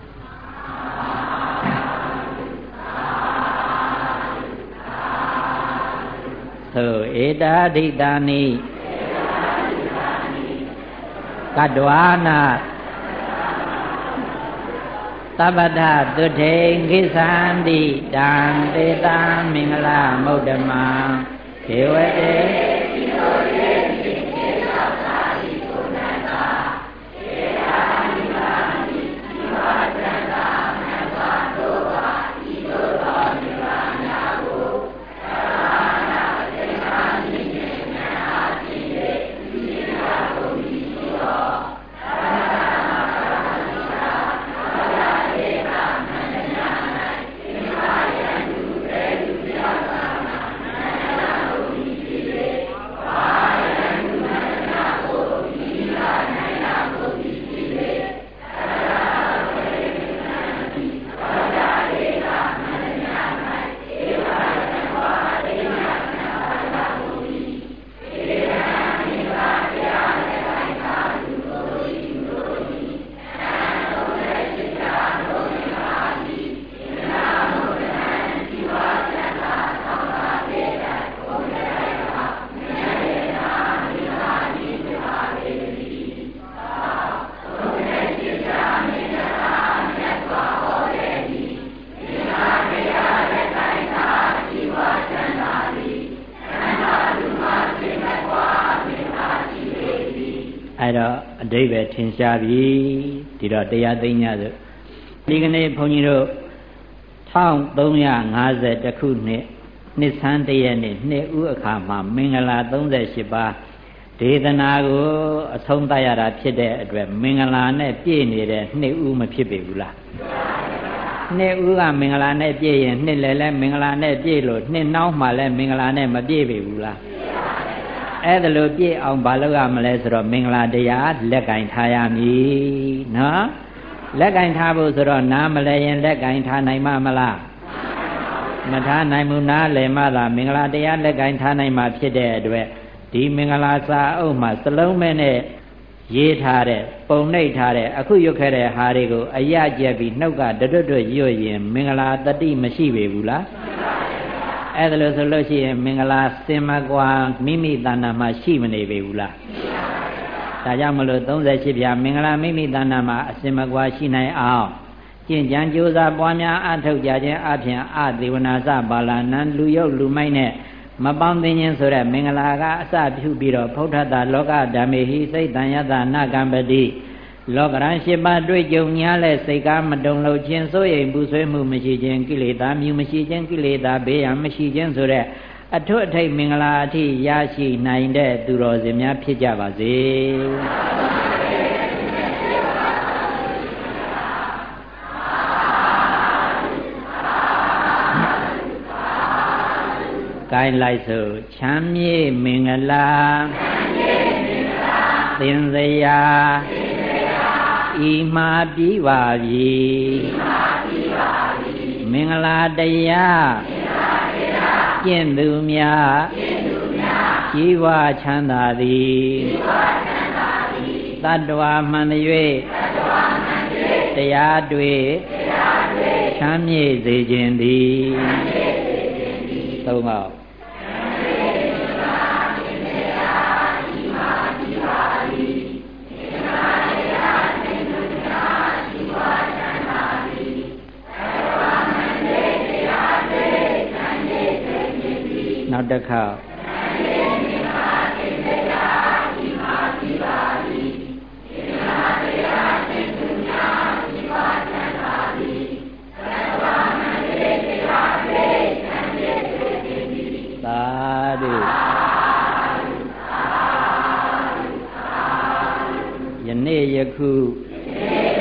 သို့ဧတာဒိတာနိကတ္တဝနာသဗ္ဗထတုထိန်ကိသန္တိတံတေတံမင်္ဂလမုဒ္ဓမံဒေဝတေအဲ့တော့အဓိပ္ပာယ်ထင်ရှားပြီဒီတော့တရားသိညာဆိုဒီကနေ့ဘုန်းကြီးတို့1350ခုနှစ်ဆန်းတရက်နေ့နှစ်ဦးအခါမှာမင်္ဂလာ38ပါးဒေသနာကိုအဆုံးသတ်ရတာဖြစ်တဲ့အတွက်မင်္ဂလာနဲ့ပြည့်နေတဲ့နှစ်ဦးမဖြစ်ပေဘူးလားနှစ်ဦးကမင်္ဂလာနဲ့ပြည့်ရင်နှစ်လည်းမင်္ဂလာနဲ့ပြည့်လို့နှစ်နောက်မှလည်းမင်္ဂလာနဲ့မပြည့်ပေဘူးလားအဲ့ဒါလို့ပြည့်အောင်ဘာလုပ်ရမလဲဆိုတော့မင်္ဂလာတရားလက်ကင်ထားရမည်နော်လက်ကင်ထားဖို့ဆိုတော့နားမလဲရင်လက်ကင်ထားနိုင်မှာမလားမထားနိုင်ဘူးနားလည်မှသာမင်္ဂလာတရားလက်ကင်ထားနိုင်မှာဖြစ်တဲ့အတွက်ဒီမင်္ဂလာစာအုပ်မှာစလုံးမဲနဲ့ရေးထားတဲ့ပုံနှိပ်ထားတဲ့အခုရွတ်ခဲ့တဲ့ဟာတွေကိုအရကျက်ပြီးနှုတ်ကတွတ်ရွတ်ရင်မင်္ဂလာတတိမရှိပေဘူးလားအဲ့ဒါလို့ဆိုလို့ရှိရင်မင်္ဂလာစင်မကွာမိမိတဏ္ဍာမှာရှိမနေပေဘူးလားဒါကြောင့်မလို့38ပြမင်္ဂလာမိမိတဏ္ဍာမှာအစင်မကွာရှိနိုင်အောင်ကျင့်ကြံကြိုးစားပွားများအထောက်ကြခြင်းအပြင်အသေဝနာစပါဠနံလူယုတ်လူမိုက်နဲ့မပေါင်းသိခြင်းဆိုတဲ့မင်္ဂလာကအစပြုပြီးတော့ဖုဋ္ဌတလောကဓမ္မေဟိစိတ်တန်ယတနာကံပတိလောကရန်8ပါးတွေ့ကြုံများလဲစိတ်ကားမတုံလို့ခြင်းစိုးရိမ်ပူဆွေးမှုမရှိခြင်းကိလေသာမြူမရှိခြင်းကိလေသာဘေးရန်မရှိခြင်းဆိုတဲ့အထွတ်အထိပ်မင်္ဂလာအထိရရှိနိုင်တဲ့သူတော်စင်များဖြစ်ကြပါစေကိုင်းလိုက်စို့ချမ်းမြေ့မင်္ဂလာသင်္ဇယာဤမှာပြီးပါပြီမင်္ဂလာတရားကျင့်သူများကြီးဝါချမ်းသာသည်တတ္တဝါမှန်၍တရားတွေ့ချမ်းမြေ့စေခြင်းသည်သုံးပါးနောက်တစ်ခါယနေ့ယခု